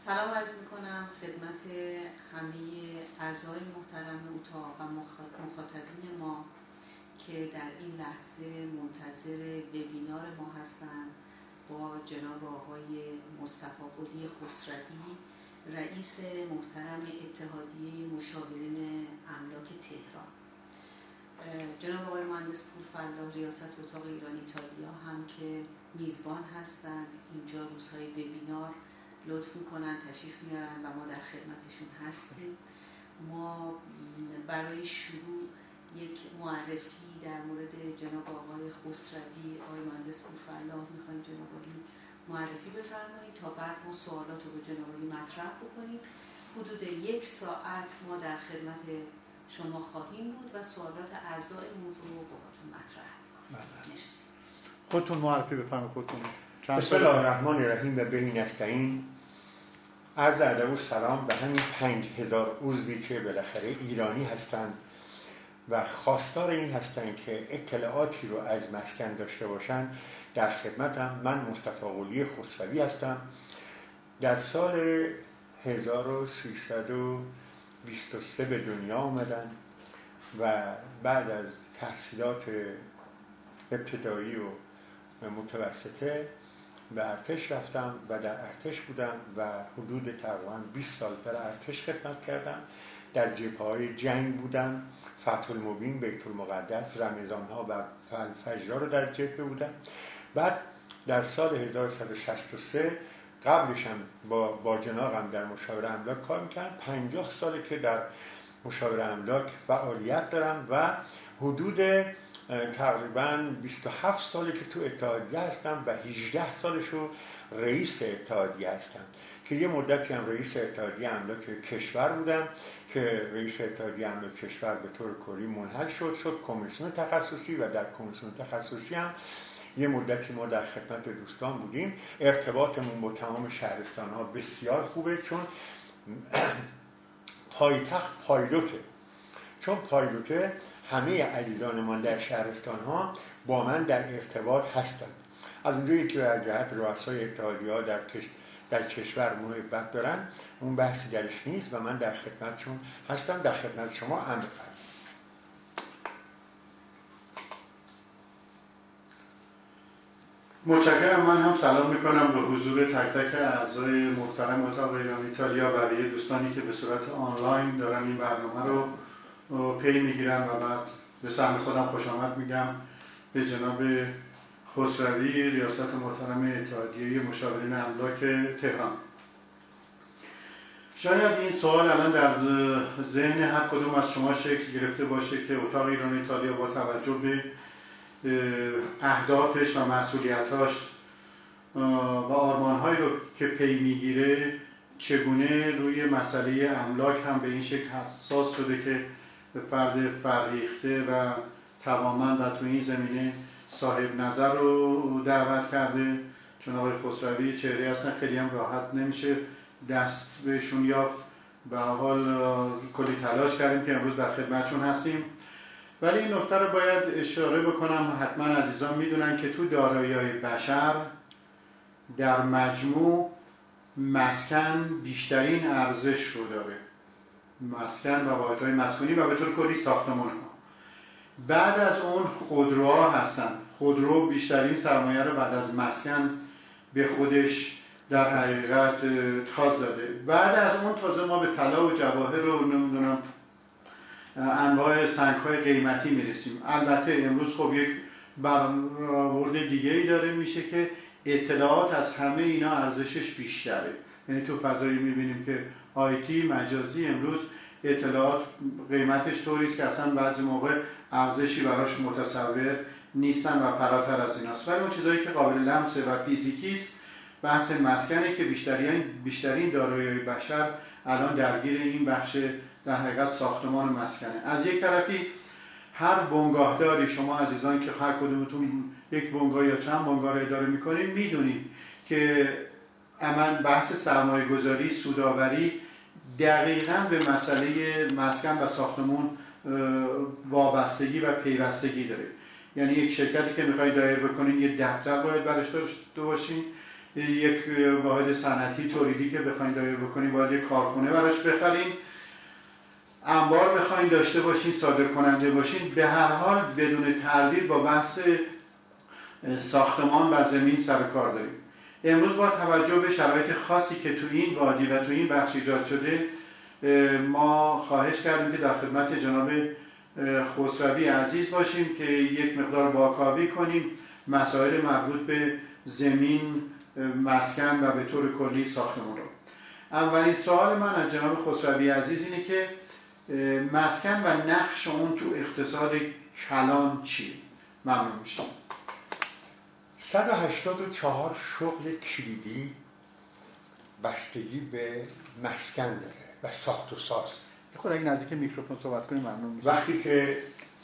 سلام عرض میکنم خدمت همه اعضای محترم اتاق و مخاطبین ما که در این لحظه منتظر وبینار ما هستند با جناب آقای مصطفی قلی خسروی، رئیس محترم اتحادیه مشاورین املاک تهران. جناب آقای مهندس پورفلاح ریاست اتاق ایران ایتالیا هم که میزبان هستند اینجا روزهای وبینار لطف میکنن تشریف میارن و ما در خدمتشون هستیم. ما برای شروع یک معرفی در مورد جناب آقای خسروی، آقای مهندس پورفلاح میخوایم جناب آقای معرفی بفرمایید تا بعد ما سوالات رو به جناب آقای مطرح بکنیم. حدود 1 ساعت ما در خدمت شما خواهیم بود و سوالات اعضایمون رو باهاتون مطرح میکنیم. مرسی. خودتون معرفی بفرمایید خودتون. بسم الله الرحمن الرحیم و به نستعین. عرض ادب و سلام به همین 5000 عضوی که بالاخره ایرانی هستند و خواستار این هستند که اطلاعاتی رو از مسکن داشته باشند. در خدمتم. من مصطفی قلی خسروی هستم. در سال 1323 به دنیا آمدم و بعد از تحصیلات ابتدایی و متوسطه به ارتش رفتم و در ارتش بودم و حدود تقریبا 20 سال در ارتش خدمت کردم. در جبهه‌های جنگ بودم، فتح المبین، بیت المقدس، رمضان‌ها و فجرها رو در جبهه بودم. بعد در سال 1163 قبلشم با جناقم در مشاوره املاک کار می‌کردم. 50 ساله که در مشاوره املاک فعالیت دارم و حدود تقریباً 27 ساله که تو اتحادیه هستم و 18 سالشو رئیس اتحادیه هستم که یه مدتی هم رئیس اتحادیه املاک کشور بودم که رئیس اتحادیه املاک کشور به طور کلی منحل شد کمیسیون تخصصی و در کمیسیون تخصصی هم یه مدتی ما در خدمت دوستان بودیم. ارتباطمون با تمام شهرستان ها بسیار خوبه چون پایتخت پایلوته، چون پایلوته همه عزیزان من در شهرستان ها با من در ارتباط هستند. از اونجایی که از جهت رؤسای اتحادیه ها در کشور محبت دارن اون بحثی درش نیست و من در خدمتشون هستم. در خدمت شما امر فرمایید. متشکرم. من هم سلام میکنم به حضور تک تک اعضای محترم اتاق ایران ایتالیا و به دوستانی که به صورت آنلاین دارن این برنامه رو پی میگیرن و بعد به سهم خودم خوش آمد میگم به جناب خسروی ریاست محترم اتحادیه مشاورین املاک تهران. شاید این سوال الان در ذهن هر کدوم از شما شکل گرفته باشه که اتاق ایران ایتالیا با توجه به اهدافش و مسئولیتاش و آرمانهایی رو که پی میگیره چگونه روی مسئله املاک هم به این شکل حساس شده که فرد فرهیخته و توانمند و تو این زمینه صاحب نظر رو دعوت کرده. چون آقای خسروی چهره هستن خیلی هم راحت نمیشه دست بهشون یافت. به حال کلی تلاش کردیم که امروز در خدمتشون هستیم. ولی این نکته رو باید اشاره بکنم، حتما عزیزان میدونن که تو دارایی‌های بشر در مجموع مسکن بیشترین ارزش رو داره. مسکن و واحدهای مسکونی و به طور کلی ساختمان ها. بعد از اون خودروها هستن. خودرو بیشترین سرمایه رو بعد از مسکن به خودش در حقیقت خاص داده. بعد از اون تازه ما به طلا و جواهر رو نمیدونم انواع سنگ‌های قیمتی میرسیم. البته امروز خب یک برآورد دیگه‌ای داره میشه که اطلاعات از همه اینا ارزشش بیشتره. یعنی تو فضایی میبینیم که آیتی مجازی امروز اطلاعات قیمتش طوری است که اصلا بعضی موقع ارزشی براش متصور نیستن و فراتر از ایناست. ولی اون چیزایی که قابل لمسه و فیزیکی است بحث مسکنه که بیشترین دارایی‌های بشر الان درگیر این بخش در حقیقت ساختمان مسکنه. از یک طرفی هر بنگاهداری، شما عزیزان که هر کدومتون یک بنگاه یا چند بنگاه رو اداره میکنید میدونید که عمل بحث سرمایه گذاری، سودآوری دقیقاً به مسئله مسکن و ساختمان وابستگی و پیوستگی داره. یعنی یک شرکتی که میخواید دایر بکنین یه دفتر باید برش داشته باشین، یک واحد صنعتی تولیدی که بخواید دایر بکنید باید یک کارخونه براش بخرین، انبار بخواید داشته باشین، صادر کننده باشین. به هر حال بدون تردید با بحث ساختمان و زمین سر کار داریم. امروز با توجه به شرایط خاصی که تو این وادی و تو این بخش ایجاد شده، ما خواهش کردیم که در خدمت جناب خسروی عزیز باشیم که یک مقدار واکاوی کنیم مسائل مربوط به زمین، مسکن و به طور کلی ساختمان رو. اولین سوال من از جناب خسروی عزیز اینه که مسکن و نقش اون تو اقتصاد کلان چیه؟ ممنون میشم. 184 شغل کلیدی بستگی به مسکن داره و ساخت و ساز. خود اگه نزدیک میکروفون صحبت کنیم ممنون میشم. وقتی که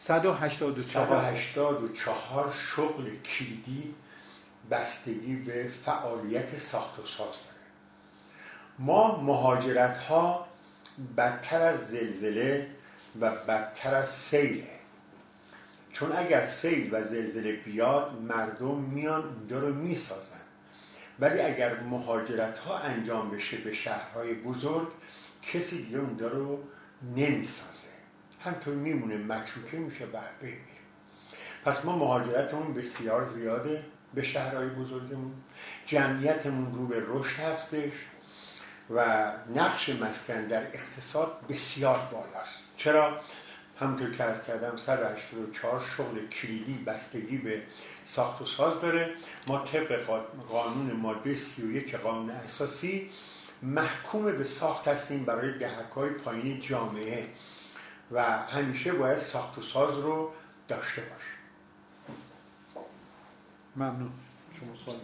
184 شغل کلیدی بستگی به فعالیت ساخت و ساز داره. ما مهاجرت ها بدتر از زلزله و بدتر از سیله، چون اگر سیل و زلزله بیاد مردم میان اونجا رو میسازن، ولی اگر مهاجرت ها انجام بشه به شهرهای بزرگ کسی دیگه اونجا رو نمیسازه، همطور میمونه، متروکه میشه و بمیره. پس ما مهاجرتمون بسیار زیاده به شهرهای بزرگمون، جمعیتمون رو به رشد هستش و نقش مسکن در اقتصاد بسیار بالاست. چرا؟ همونطور که عرض کردم 184 شغل کلیدی بستگی به ساخت و ساز داره. ما طبق قانون ماده 31 قانون اساسی محکوم به ساخت هستیم برای دهک‌های پایین جامعه و همیشه باید ساخت و ساز رو داشته باشیم. ممنون. شما سوال.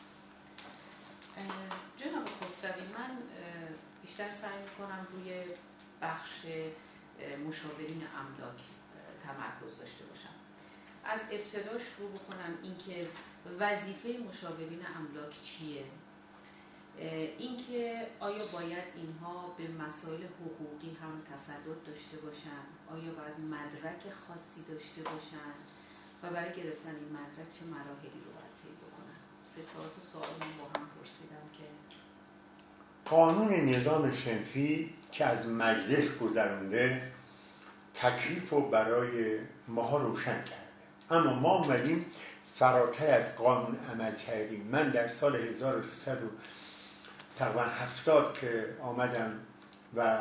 جناب خسروی، من بیشتر سعی میکنم روی بخش مشاورین املاک تمرکز داشته باشم. از ابتدا شروع بکنم اینکه وظیفه مشاورین املاک چیه؟ اینکه آیا باید اینها به مسائل حقوقی هم تسلط داشته باشن؟ آیا باید مدرک خاصی داشته باشن؟ و برای گرفتن این مدرک چه مراحلی رو باید طی بکنن؟ 3-4 تا سوال من با هم پرسیدم که قانون نظام صنفی که از مجلس گذرونده تکلیف رو برای ماها روشن کرده، اما ما اومدیم فراتر از قانون عمل کردیم. من در سال 1370 که آمدم و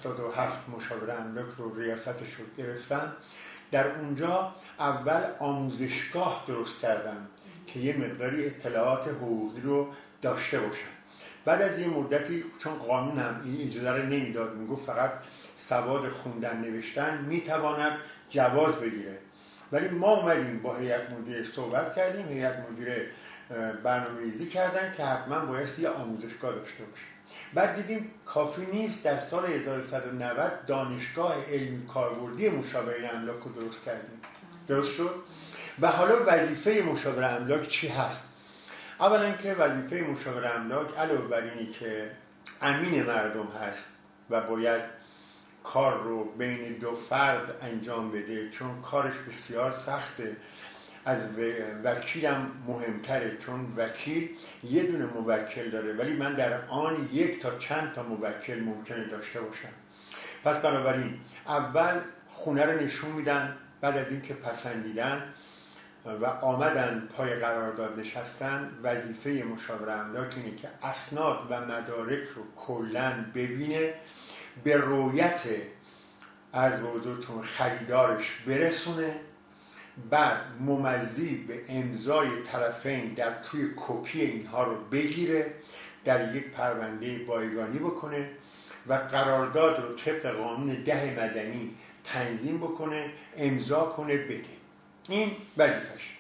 77 مشاور املاک رو ریاستش رو گرفتم، در اونجا اول آموزشگاه درست کردم که یه مقداری اطلاعات حقوقی رو داشته باشم. بعد از یه مدتی، چون قانون هم این اجازه رو نمیداد، میگفت فقط سواد خوندن نوشتن میتواند جواز بگیره، ولی ما اومدیم با هیئت مدیره صحبت کردیم، هیئت مدیره برنامه‌ریزی کردن که حتما باید یه آموزشگاه داشته باشه. بعد دیدیم کافی نیست، در سال 1190 دانشگاه علمی کاربردی مشاورین املاک رو درست کردیم. درست شد؟ و حالا وظیفه مشاور املاک چی هست؟ اولا که وظیفه مشاور املاک علاوه بر اینی که امین مردم هست و باید کار رو بین دو فرد انجام بده، چون کارش بسیار سخته، از وکیلم مهمتره، چون وکیل یه دونه موکل داره ولی من در آن 1 تا چند تا موکل ممکنه داشته باشم. پس بنابراین اول خونه رو نشون میدن، بعد از اینکه پسندیدن و آمدن پای قرارداد نشستن، وظیفه مشاور املاک اینه که اسناد و مدارک رو کلاً ببینه، به رویت از حضورتون خریدارش برسونه، بعد ممضی به امضای طرفین در توی کپی اینها رو بگیره، در یک پرونده بایگانی بکنه و قرارداد رو طبق قانون 10 مدنی تنظیم بکنه، امضا کنه، بده. این وظیفه‌ش.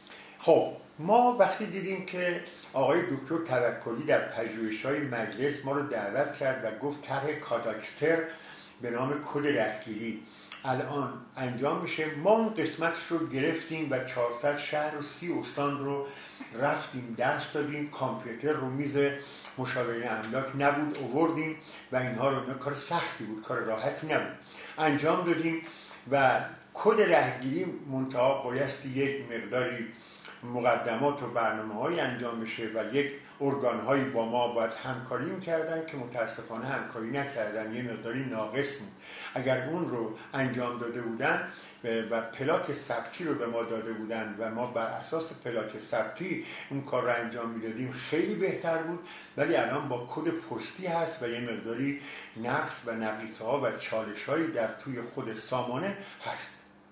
خب ما وقتی دیدیم که آقای دکتر توکلی در پژوهش‌های مجلس ما رو دعوت کرد و گفت طرح کاداستر به نام کد رهگیری الان انجام میشه، ما اون قسمتش رو گرفتیم و 400 شهر و 30 استان رو رفتیم درس دادیم، کامپیوتر رو میز مشاورین املاک نبود آوردیم و اینها رو، کار سختی بود، کار راحتی نبود، انجام دادیم و کد رهگیری منتها بایستی یک مقداری مقدمات و برنامه‌های انجام بشه و یک ارگان‌هایی با ما باید همکاری می‌کردن که متاسفانه همکاری نکردن، یه مقداری ناقص بود. اگر اون رو انجام داده بودن و پلاک ثبتی رو به ما داده بودن و ما بر اساس پلاک ثبتی این کار رو انجام میدادیم خیلی بهتر بود. ولی الان با کد پستی هست و یه مقداری نقص و نقیص‌ها و چالش‌هایی در توی خود سامانه هست.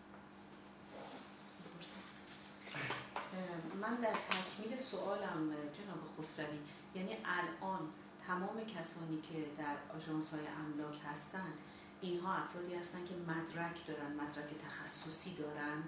من در تکمیل سوالم جناب خسروی، یعنی الان تمام کسانی که در آژانس‌های املاک هستند اینها افرادی هستند که مدرک دارن، مدرک تخصصی دارند؟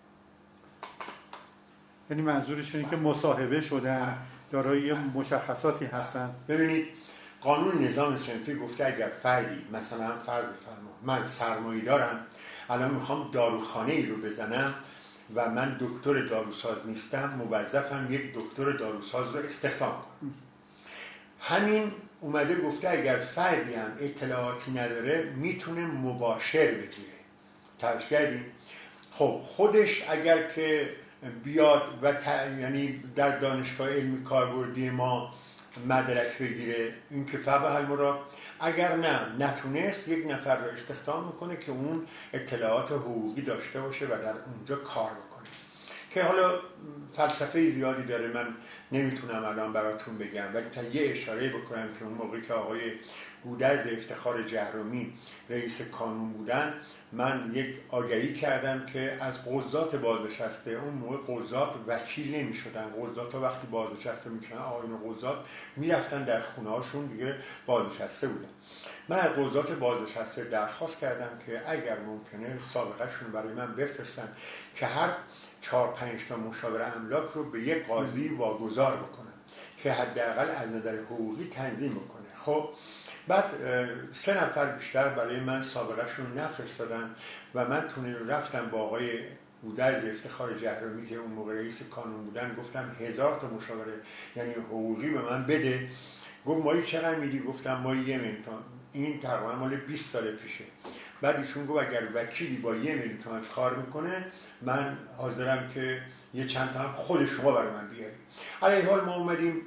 یعنی منظورش اینه که مصاحبه شدن، دارای مشخصاتی هستن؟ ببینید قانون نظام صنفی گفته اگر فردی مثلا فرض فرما من سرمایه دارم، الان میخوام داروخانه ای رو بزنم و من دکتر داروساز نیستم، موظفم یک دکتر داروساز رو استخدام کنم. همین اومده گفته اگر فردی هم اطلاعاتی نداره میتونه مباشر بگیره. توجه کردین؟ خب خودش اگر که بیاد و یعنی در دانشگاه علمی کاربردی ما مدرک بگیره، این که فبه المراد. اگر نتونست یک نفر رو استخدام میکنه که اون اطلاعات حقوقی داشته باشه و در اونجا کار بکنه، که حالا فلسفه زیادی داره من نمیتونم الان براتون بگم، ولی تا یه اشاره بکنم که اون موقعی که آقای گودرز افتخار جهرمی رئیس کانون بودن، من یک آگهی کردم که از قضات بازنشسته، اون موقع قضات وکیل نمی شدن، قضات ها وقتی بازنشسته می شدن آقایون قضات می رفتن در خونه هاشون دیگه بازنشسته بودن. من از قضات بازنشسته درخواست کردم که اگر ممکنه سابقه شون برای من بفرستن که هر 4-5 تا مشاور املاک رو به یک قاضی واگذار بکنن که حداقل از نظر حقوقی تنظیم بکنه. خب بعد 3 نفر بیشتر برای من سابقه شون نفرستادن و من رفتم با آقای گودرز افتخار جهرمی که اون موقع رئیس کانون بودن، گفتم 1000 تا مشاوره یعنی حقوقی به من بده. گفت مایی چقدر میدی؟ گفتم مایی 1 میلیون تومان. این تقریبا مال 20 سال پیشه. بعد ایشون گفت اگر وکیلی با 1 میلیون تومان کار میکنه من حاضرم که یه چند تا هم خود شما برای من بیارید. علیه حال ما اومدیم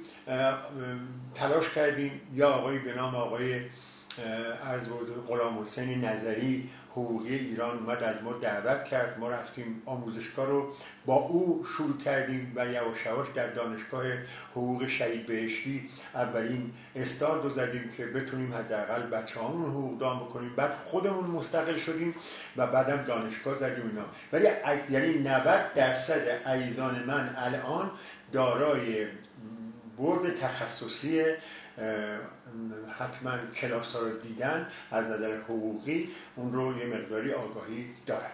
تلاش کردیم، یا آقای به نام آقای غلام حسین نظری حقوقی ایران اومد از ما دعوت کرد، ما رفتیم آموزشگاه رو با او شروع کردیم و یواش یواش در دانشگاه حقوق شهید بهشتی اولین استارت رو زدیم که بتونیم حداقل بچه‌هامون حقوق دان بکنیم. بعد خودمون مستقل شدیم و بعدم دانشگاه زدیم اینا. ولی یعنی 90% عزیزان من الان دارای بورد تخصصی حتما کلاس ها رو دیدن، از نظر حقوقی اون رو یه مقداری آگاهی دارن.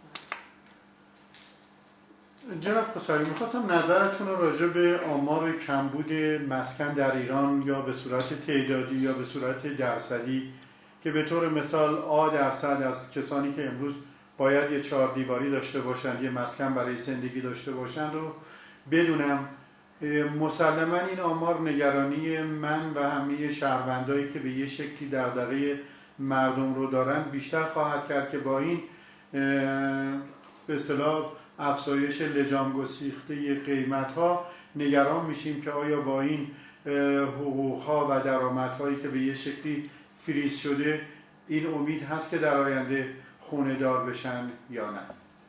جناب خسروی، میخواستم نظرتون رو راجع به آمار کمبود مسکن در ایران، یا به صورت تعدادی یا به صورت درصدی، که به طور مثال % از کسانی که امروز باید یه 4 دیواری داشته باشند، یه مسکن برای زندگی داشته باشند رو بدونم. مسلما این آمار نگرانی من و همه شهروندایی که به یه شکلی دغدغه مردم رو دارن بیشتر خواهد کرد که با این به اصطلاح افزایش لجام گسیخته قیمت‌ها نگران میشیم که آیا با این حقوق‌ها و درآمدهایی که به یه شکلی فریز شده این امید هست که در آینده خونه دار بشن یا نه.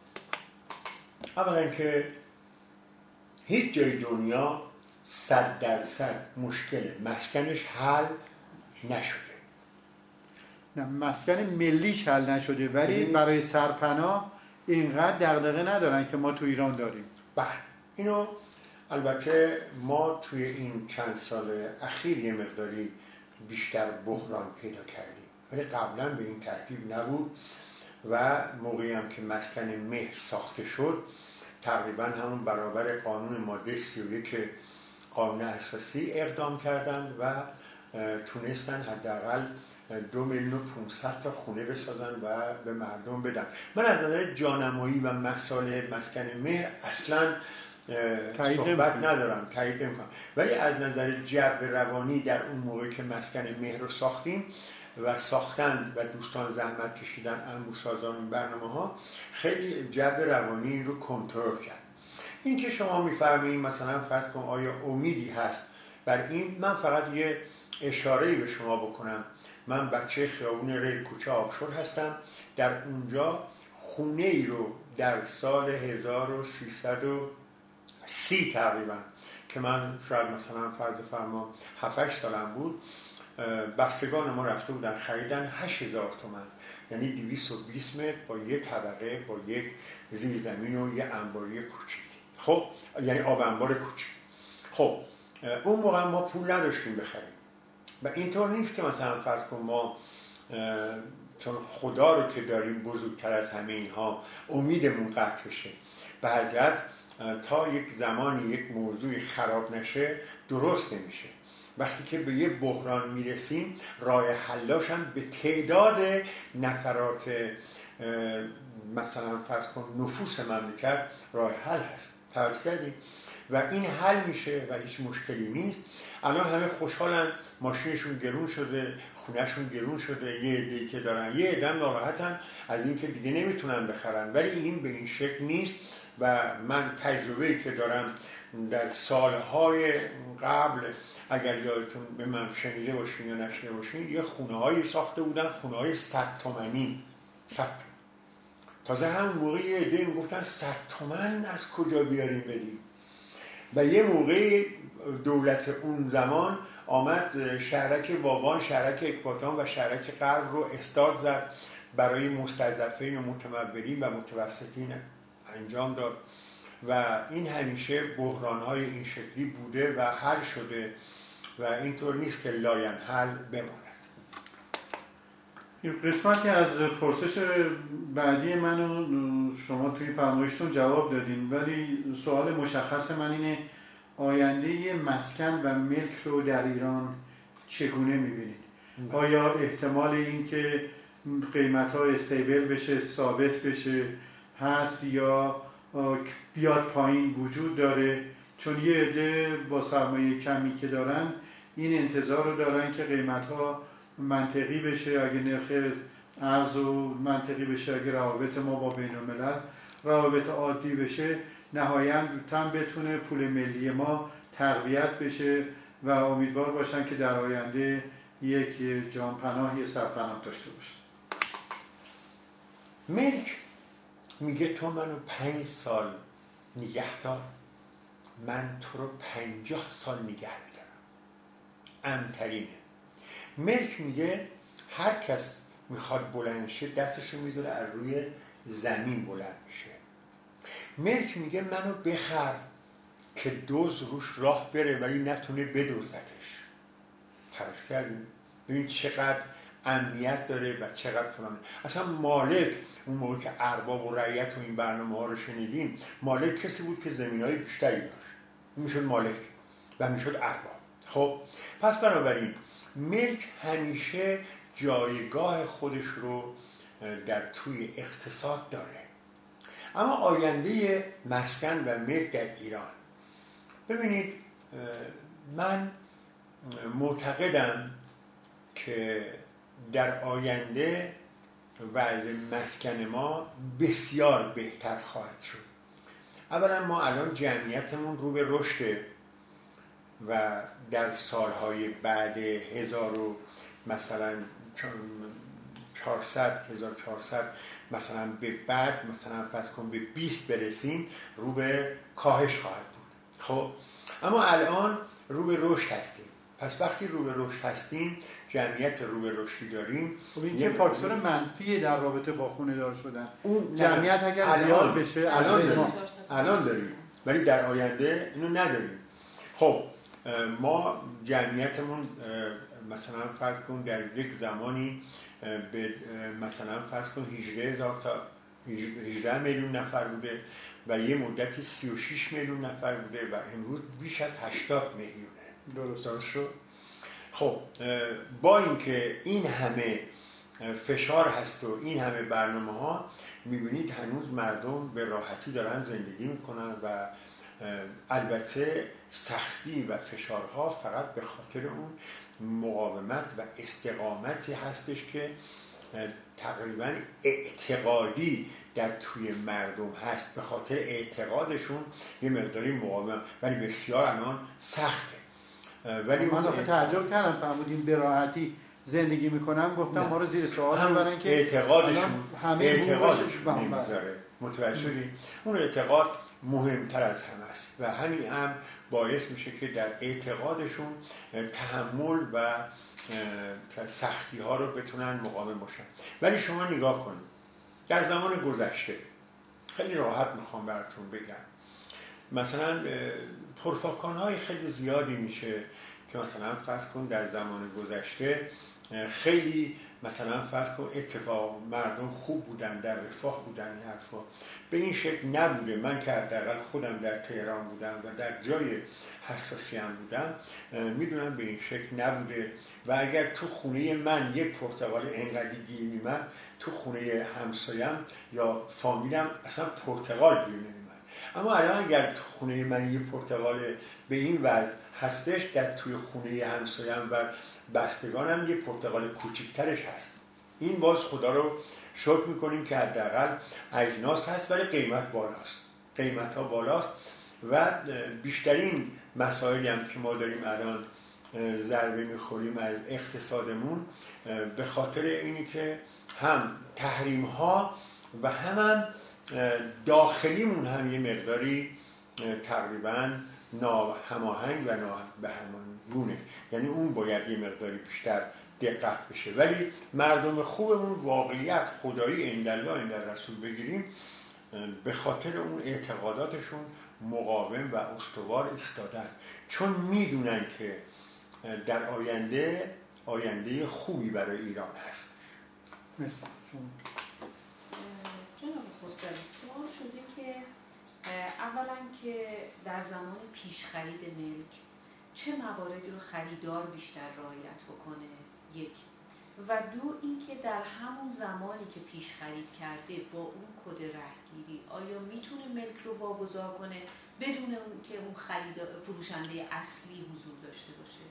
اولا که هیچ جای دنیا 100% مشکل مسکنش حل نشده. نه، مسکن ملیش حل نشده، ولی برای سرپناه اینقدر دغدغه ندارن که ما تو ایران داریم. بله، اینو البته ما توی این چند سال اخیر یه مقداری بیشتر بحران پیدا کردیم، ولی قبلا به این ترتیب نبود و موقعی هم که مسکن مهر ساخته شد تقریبا همون برابر قانون ماده 31 قانون اساسی اقدام کردن و تونستن حداقل 2,500,000 تا خونه بسازن و به مردم بدن. من از نظر جانمایی و مسائل مسکن مهر اصلا صحبت ندارم، تایید نمی‌کنم، ولی از نظر جو روانی در اون موقع که مسکن مهر رو ساختیم و ساختن و دوستان زحمت کشیدن انبوسازان این برنامه‌ها، خیلی جو روانی رو کنترل کرد. این که شما می‌فرمایید مثلا فرض کن آیا امیدی هست بر این من فقط یه اشاره‌ای به شما بکنم. من بچه خیابون ریل کوچه آبشور هستم. در اونجا خونه ای رو در سال 1330 تقریبا که من شاید مثلا فرض فرما 7-8 سالم بود، بستگان ما رفته بودن خریدن 8000 تومان، یعنی 220 متر با یه طبقه با یک زیرزمین و یه انباری کوچیک. خب یعنی آب انبار کوچیک. خب اون موقع ما پول نداشتیم بخریم و اینطور نیست که مثلا فرض کن ما چون خدا رو که داریم بزرگتر از همه اینها امیدمون قطع بشه. به هر جهت تا یک زمانی یک موضوعی خراب نشه درست نمیشه. وقتی که به یه بحران میرسیم راه حلاش هم به تعداد نفرات مثلا فرض کن نفوس مملکت راه حل هست. توجه کردیم؟ و این حل میشه و هیچ مشکلی نیست. الان همه خوشحالن، ماشینشون گرون شده، خونهشون گرون شده، یه عده‌ای که دارن، یه عده ناراحتن از این که دیگه نمیتونن بخرن. ولی این به این شکل نیست و من تجربه‌ای که دارم در سالهای قبل، اگر یادتون به من شنیده باشین یا نشنیده باشین، یه خونه‌هایی ساخته بودن، خونه‌های 100 تومانی. 100 تازه همون موقع یه عده میگفتن 100 تومن از کجا بیاریم بدیم. و یه موقع دولت اون زمان آمد شهرک واوان، شهرک اکباتان و شهرک غرب رو استارت زد برای مستضعفین و متمولین و متوسطین انجام داد و این همیشه بحران‌های این شکلی بوده و حل شده و اینطور نیست که لاینحل بماند. این قسمتی از پرسش بعدی منو شما توی فرمایشتون جواب دادین، ولی سوال مشخص من اینه آینده مسکن و ملک رو در ایران چگونه می‌بینید؟ آیا احتمال این که قیمت‌ها استیبل بشه، ثابت بشه هست یا بیاد پایین وجود داره؟ چون یه عده با سرمایه کمی که دارن این انتظار رو دارن که قیمت‌ها منطقی بشه، اگه نرخ ارز و منطقی بشه، اگه روابط ما با بین الملل روابط عادی بشه، نهایتاً بتونه پول ملی ما تقویت بشه و امیدوار باشن که در آینده یک جانپناه، یک سرپناه داشته باشه. ملک میگه تو منو 5 سال نگه دار، من تو رو 50 سال نگه میدارم. امترینه. ملک میگه هر کس میخواد بلند شه دستشو میذاره از روی زمین بلند میشه. ملک میگه منو بخر که دوز روش راه بره ولی نتونه بدوزتش. تعریف کردیم؟ ببین چقدر امنیت داره و چقدر فلانه. اصلا مالک اون موقع که ارباب و رعیت و این برنامه ها رو شنیدیم، مالک کسی بود که زمین‌های بیشتری داشت، میشد مالک و میشد ارباب. خب پس بنابراین ملک همیشه جایگاه خودش رو در توی اقتصاد داره. اما آینده مسکن و ملک در ایران، ببینید من معتقدم که در آینده وضع مسکن ما بسیار بهتر خواهد شد. اولا ما الان جمعیتمون رو به رشده و در سالهای بعد 1400 مثلا به بعد مثلا فرض کن به 20 برسیم رو به کاهش خواهد بود. خب اما الان رو به رشد هستیم. پس وقتی رو به رشد هستیم، جمعیت رو به رشدی داریم، خب این چه فاکتور منفی در رابطه با خونه دار شدن؟ اون جمعیت اگر زیاد بشه الان داریم ولی در آینده اینو نداریم. خب ما جمعیتمون مثلا فرض کن در یک زمانی به مثلا فرض کن 18 میلیون نفر بوده و یه مدتی 36 میلیون نفر بوده و امروز بیش از 80 میلیونه. درست شد؟ خب با اینکه این همه فشار هست و این همه برنامه ها، میبینید هنوز مردم به راحتی دارن زندگی میکنن و البته سختی و فشارها فقط به خاطر اون مقاومت و استقامتی هستش که تقریبا اعتقادی در توی مردم هست. به خاطر اعتقادشون یه مقداری مقاومت، ولی بسیار الان سخته. ولی من آخه تعجب کردم فرمودیم به راحتی زندگی میکنم، گفتم ما رو زیر سوال میبرن که اعتقادشون همه نمیذاره. متوجهی؟ اون اعتقاد مهمتر از همه است و همین هم باعث میشه که در اعتقادشون تحمل و سختی ها رو بتونن مقاوم باشن. ولی شما نگاه کنید در زمان گذشته، خیلی راحت میخوام براتون بگم، مثلا پرفاکان های خیلی زیادی میشه که مثلا فرض کن در زمان گذشته خیلی مثلا فرض کن اتفاق مردم خوب بودن، در رفاه بودن، این حرفا به این شکل نبوده. من که حداقل خودم در تهران بودم و در جای حساسی هم بودم، میدونم به این شکل نبوده و اگر تو خونه من یک پرتقال انقدی گیر میمد، تو خونه همسایم یا فامیلم اصلا پرتقال گیر نمیمد. اما الان اگر تو خونه من یه پرتقال به این وضع هستش، در توی خونه همسایم و بستگانم یه پرتقال کوچکترش هست. این باز خدا رو شکر میکنیم که حداقل اجناس هست ولی قیمت بالاست، قیمت ها بالاست و بیشترین مسائلی هم که ما داریم الان ضربه میخوریم از اقتصادمون به خاطر اینی که هم تحریم ها و هم داخلیمون هم یه مقداری تقریبا ناهماهنگ و نابهمانگونه، یعنی اون باید یه مقداری بیشتر دقت بشه. ولی مردم خوبمون واقعیت خدایی عندالله عند رسول بگیریم، به خاطر اون اعتقاداتشون مقاوم و استوار ایستادن، چون میدونن که در آینده خوبی برای ایران هست. مثلا جناب خسروی، سوال شده که اولا که در زمان پیش خرید ملک چه مواردی رو خریدار بیشتر رعایت بکنه، یک، و دو اینکه در همون زمانی که پیش خرید کرده با اون کد رهگیری آیا میتونه ملک رو واگذار کنه بدون اون که اون فروشنده اصلی حضور داشته باشه؟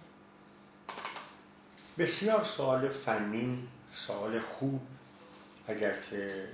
بسیار سوال فنی، سوال خوب. اگر که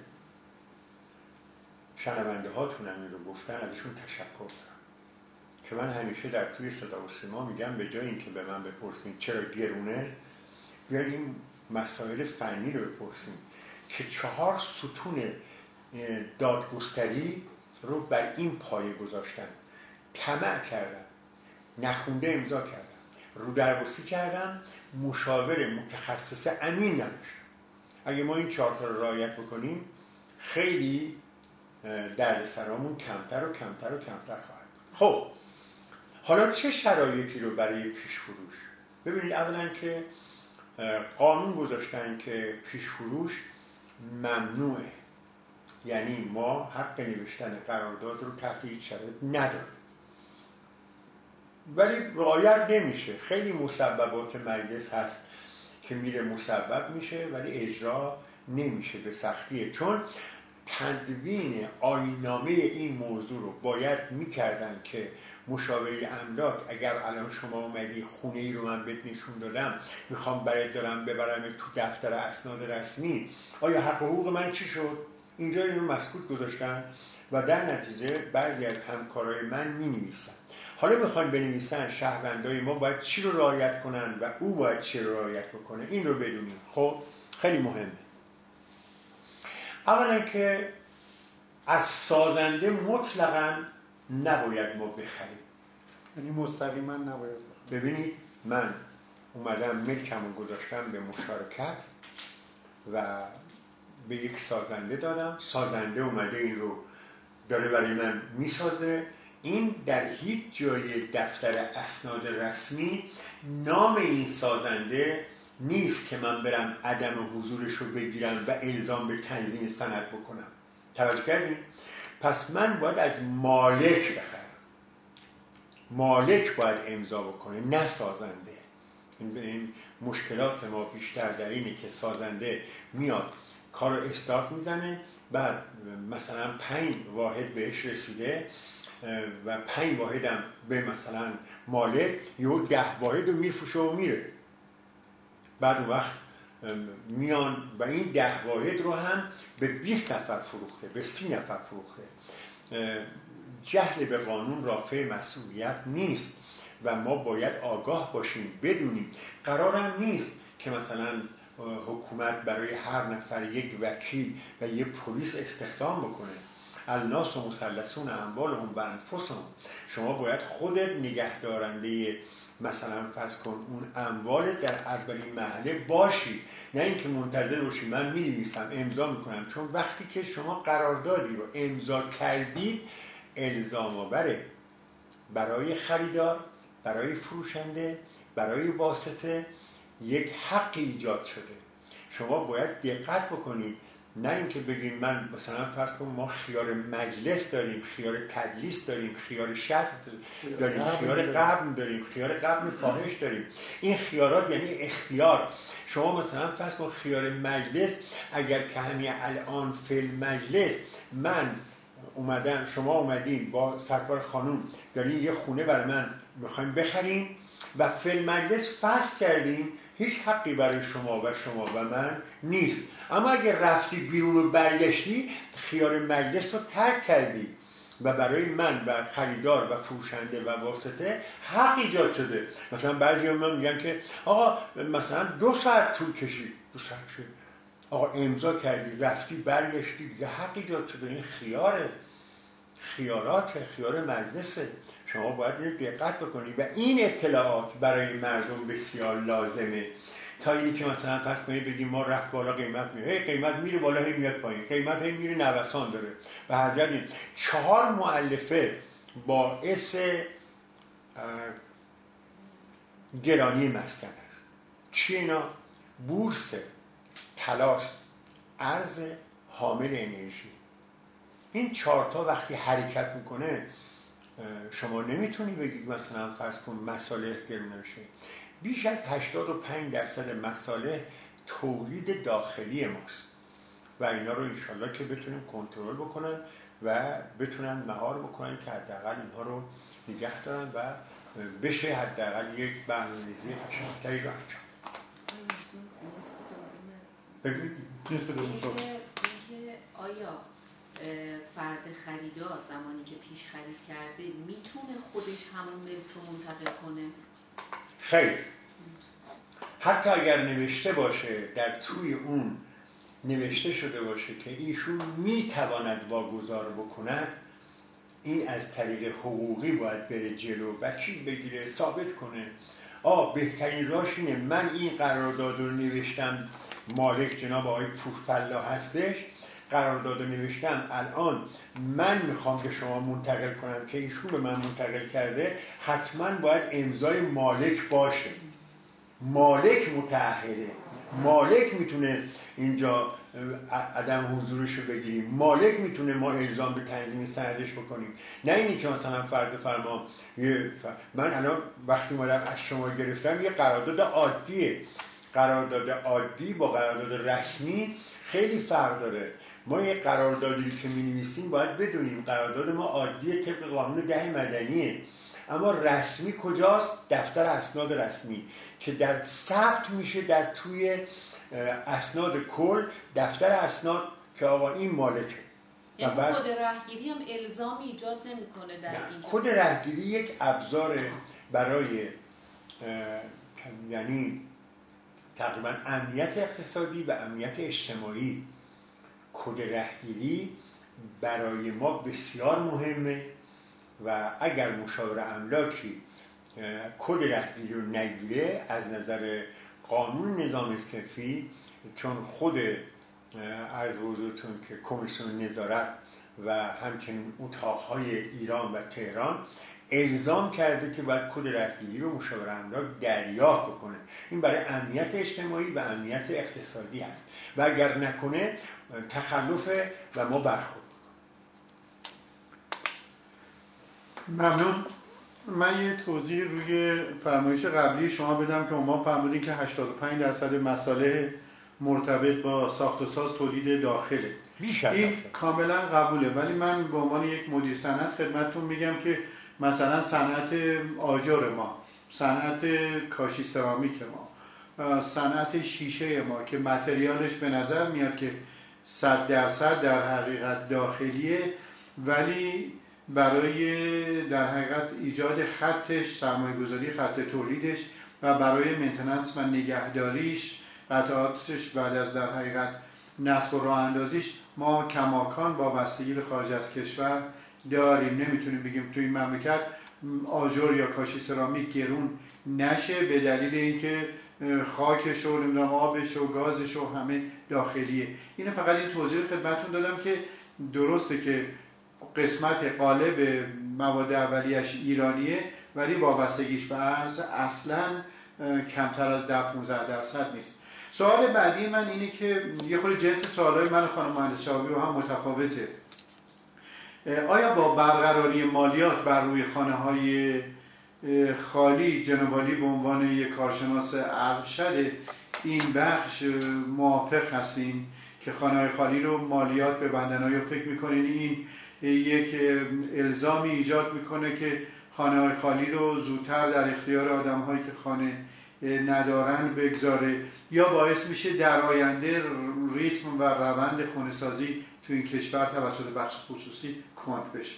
شنونده هاتون هم این رو گفتن ازشون تشکر دارم، که من همیشه در توی صدا و سیما میگم به جای اینکه به من بپرسین چرا گرونه، بیاین این مسائل فنی رو بپرسین که 4 ستون دادگستری رو بر این پایه گذاشتن، طمع کردن، نخونده امضا کردن، رو دربوسی کردن، مشاور متخصص امین نداشت. اگه ما این 4 تا رو رعایت بکنیم خیلی دردسرامون کمتر و کمتر و کمتر خواهد. خب حالا چه شرایطی رو برای پیش فروش؟ ببینید اولا که قانون گذاشتن که پیش فروش ممنوعه، یعنی ما حق نوشتن قرارداد رو تحت هیچ شرایط نداریم، ولی رعایت نمیشه. خیلی مسببات مجلس هست که میره مسبب میشه ولی اجرا نمیشه به سختیه، چون تدوین آیین‌نامه این موضوع رو باید میکردن که مشاور املاک اگر الان شما اومدی خونه ای رو من بهت نشون دادم میخوام برات دارم ببرم تو دفتر اسناد رسمی، آیا حق و حقوق من چی شد؟ اینجا این رو مسکوت گذاشتن و در نتیجه بعضی از همکارای من مینویسن. حالا میخوان بنویسن شهروندای ما باید چی رو رعایت کنن و او باید چی رو رعایت بکنه، این رو بدونیم. خب خیلی مهمه. اولا که از سازنده مطلقاً نباید ما بخریم، یعنی مستقیما نباید بخریم. ببینید من اومدم ملکم رو گذاشتم به مشارکت و به یک سازنده دادم، سازنده اومده این رو داره برای من میسازه، این در هیچ جای دفتر اسناد رسمی نام این سازنده نیست که من برم عدم حضورش رو بگیرم و الزام به تنظیم سند بکنم. توجه کردین؟ پس من باید از مالک بخرم، مالک باید امضا بکنه نه سازنده. این مشکلات ما بیشتر در اینه که سازنده میاد کار رو استارت میزنه، بعد مثلا 5 واحد بهش رسیده و 5 واحد هم به مثلا مالک، یه 10 واحد رو میفروشه و میره. بعد اون وقت میان و این 10 واحد رو هم به 20 نفر فروخته، به 30 نفر فروخته. جهل به قانون رافع مسئولیت نیست و ما باید آگاه باشیم، بدونیم. قرارم نیست که مثلا حکومت برای هر نفر یک وکیل و یک پلیس استخدام بکنه. الناس و مثلثون اموالهم و انفسهم. شما باید خودت نگهدارنده مثلا فرض کن اون اموال در اولین مرحله باشی، نه اینکه منتظر باشی من می‌نویسم امضا میکنم. چون وقتی که شما قراردادی رو امضا کردید الزام آوره برای خریدار، برای فروشنده، برای واسطه یک حق ایجاد شده. شما باید دقت بکنید، نه اینکه بگیم من مثلا فرض کنم ما خیار مجلس داریم، خیار تدلیس داریم، خیار شرط داریم، خیار قبل داریم، خیار قبل فاحش داریم. این خیارات یعنی اختیار. شما مثلا فرض کن خیار مجلس، اگر که همین الان فی مجلس من اومدم، شما اومدین با سرکار خانوم دارین یه خونه برای من میخوایم بخریم و فی مجلس فصل کردیم، هیچ حقی برای شما و من نیست. اما اگر رفتی بیرون و برگشتی خیار مجلس رو ترک کردی و برای من و خریدار و فروشنده و واسطه حق ایجاد شده. مثلا بعضی هم من میگن که آقا مثلا 2 ساعت طول کشید، 2 ساعت شد، آقا امضا کردی رفتی برگشتی دیگه حق ایجاد شده. این خیاره، خیار مجلسه. شما باید دقت بکنید و این اطلاعات برای مردم بسیار لازمه، تا اینی که مثلا فرض کنید بگیم ما رفت بالا قیمت میره، قیمت میره بالا هی میاد پایین، قیمت هی میره نوسان داره. و هر جدید 4 مؤلفه باعث گرانی مسکن است. چی اینا؟ بورس، تلاش، ارز، حامل انرژی. این 4 تا وقتی حرکت میکنه شما نمیتونی بگید مثلا فرض کن مصالح گرون نمیشه. بیش از 85% مصالح تولید داخلی ماست و اینا رو انشالله که بتونیم کنترل بکنن و بتونن مهار بکنن که حداقل اینها رو نگه دارن و بشه حداقل یک برنامه‌ریزی قشنگ‌تری رو انجام بگید. اینکه آیا فرد خریدار زمانی که پیش خرید کرده میتونه خودش همون ملک رو منتقل کنه؟ خیر، حتی اگر نوشته باشه در توی اون نوشته شده باشه که ایشون میتواند واگذار بکند، این از طریق حقوقی باید بره جلو، وکیل بگیره ثابت کنه بهترین راهش اینه من این قرارداد رو نوشتم، مالک جناب آقای پورفلا هستش، قرارداد رو نوشتم، الان من میخوام که شما منتقل کنم که ایشون به من منتقل کرده، حتما باید امضای مالک باشه. مالک متأهله، مالک میتونه اینجا عدم حضورش رو بگیریم، مالک میتونه ما الزام به تنظیم سندش بکنیم. نه اینی که مثلا فرض فرما من الان وقتی اومدم از شما گرفتم یه قرارداد عادیه. قرارداد عادی با قرارداد رسمی خیلی فرق داره. ما یه قراردادی که می‌نویسیم باید بدونیم قرارداد ما عادیه طبق قانون 10 مدنیه، اما رسمی کجاست؟ دفتر اسناد رسمی که در ثبت میشه در توی اسناد کل دفتر اسناد که آقا این مالکه. یعنی کد رهگیری هم الزامی ایجاد نمی‌کنه در این. کد رهگیری یک ابزار برای یعنی تقریبا امنیت اقتصادی و امنیت اجتماعی. کد رهگیری برای ما بسیار مهمه و اگر مشاور املاکی کد رهگیری رو نگیره از نظر قانون نظام صنفی، چون خود عرض حضورتون که کمیسیون نظارت و همچنین اتاقهای ایران و تهران الزام کرده که باید کد رهگیری رو مشاور املاک دریافت بکنه. این برای امنیت اجتماعی و امنیت اقتصادی هست و اگر نکنه تخلفه و ما برخورد. ممنون. من یه توضیح روی فرمایش قبلی شما بدم که ما فرمودین که 85% مصالح مرتبط با ساخت و ساز تولید داخله. این کاملا قبوله، ولی من به عنوان یک مدیر صنعت خدمتتون میگم که مثلا صنعت آجر ما، صنعت کاشی سرامیک ما، صنعت شیشه ما که متریالش به نظر میاد که 100% در حقیقت داخلیه، ولی برای در حقیقت ایجاد خطش، سرمایه‌گذاری خط تولیدش و برای مینتیننس و نگهداریش، قطعاتش بعد از در حقیقت نصب و راه اندازیش ما کماکان وابستگی به خارج از کشور داریم. نمیتونیم بگیم توی این مملکت آجر یا کاشی سرامیک گرون نشه به دلیل اینکه خاکش و نمیدونم آبش و گازش و همه داخلیه. اینو فقط این توضیح خدمتتون دادم که درسته که قسمت غالب مواد اولیه‌اش ایرانیه ولی وابستگیش به ارز اصلاً کمتر از 10-15% نیست. سوال بعدی من اینه که یه خورده جنس سوالای من و خانم مهندس شهابی رو هم متفاوته. آیا با برقراری مالیات بر روی خانه‌های خالی جناب عالی به عنوان یک کارشناس ارشد این بخش موافق هستین که خانه‌های خالی رو مالیات ببندن؟ آیا فکر می‌کنین این یک الزامی ایجاد میکنه که خانه‌های خالی رو زودتر در اختیار آدم‌هایی که خانه ندارن بگذاره، یا باعث میشه در آینده ریتم و روند خانه‌سازی تو این کشور توسط بخش خصوصی کند بشه؟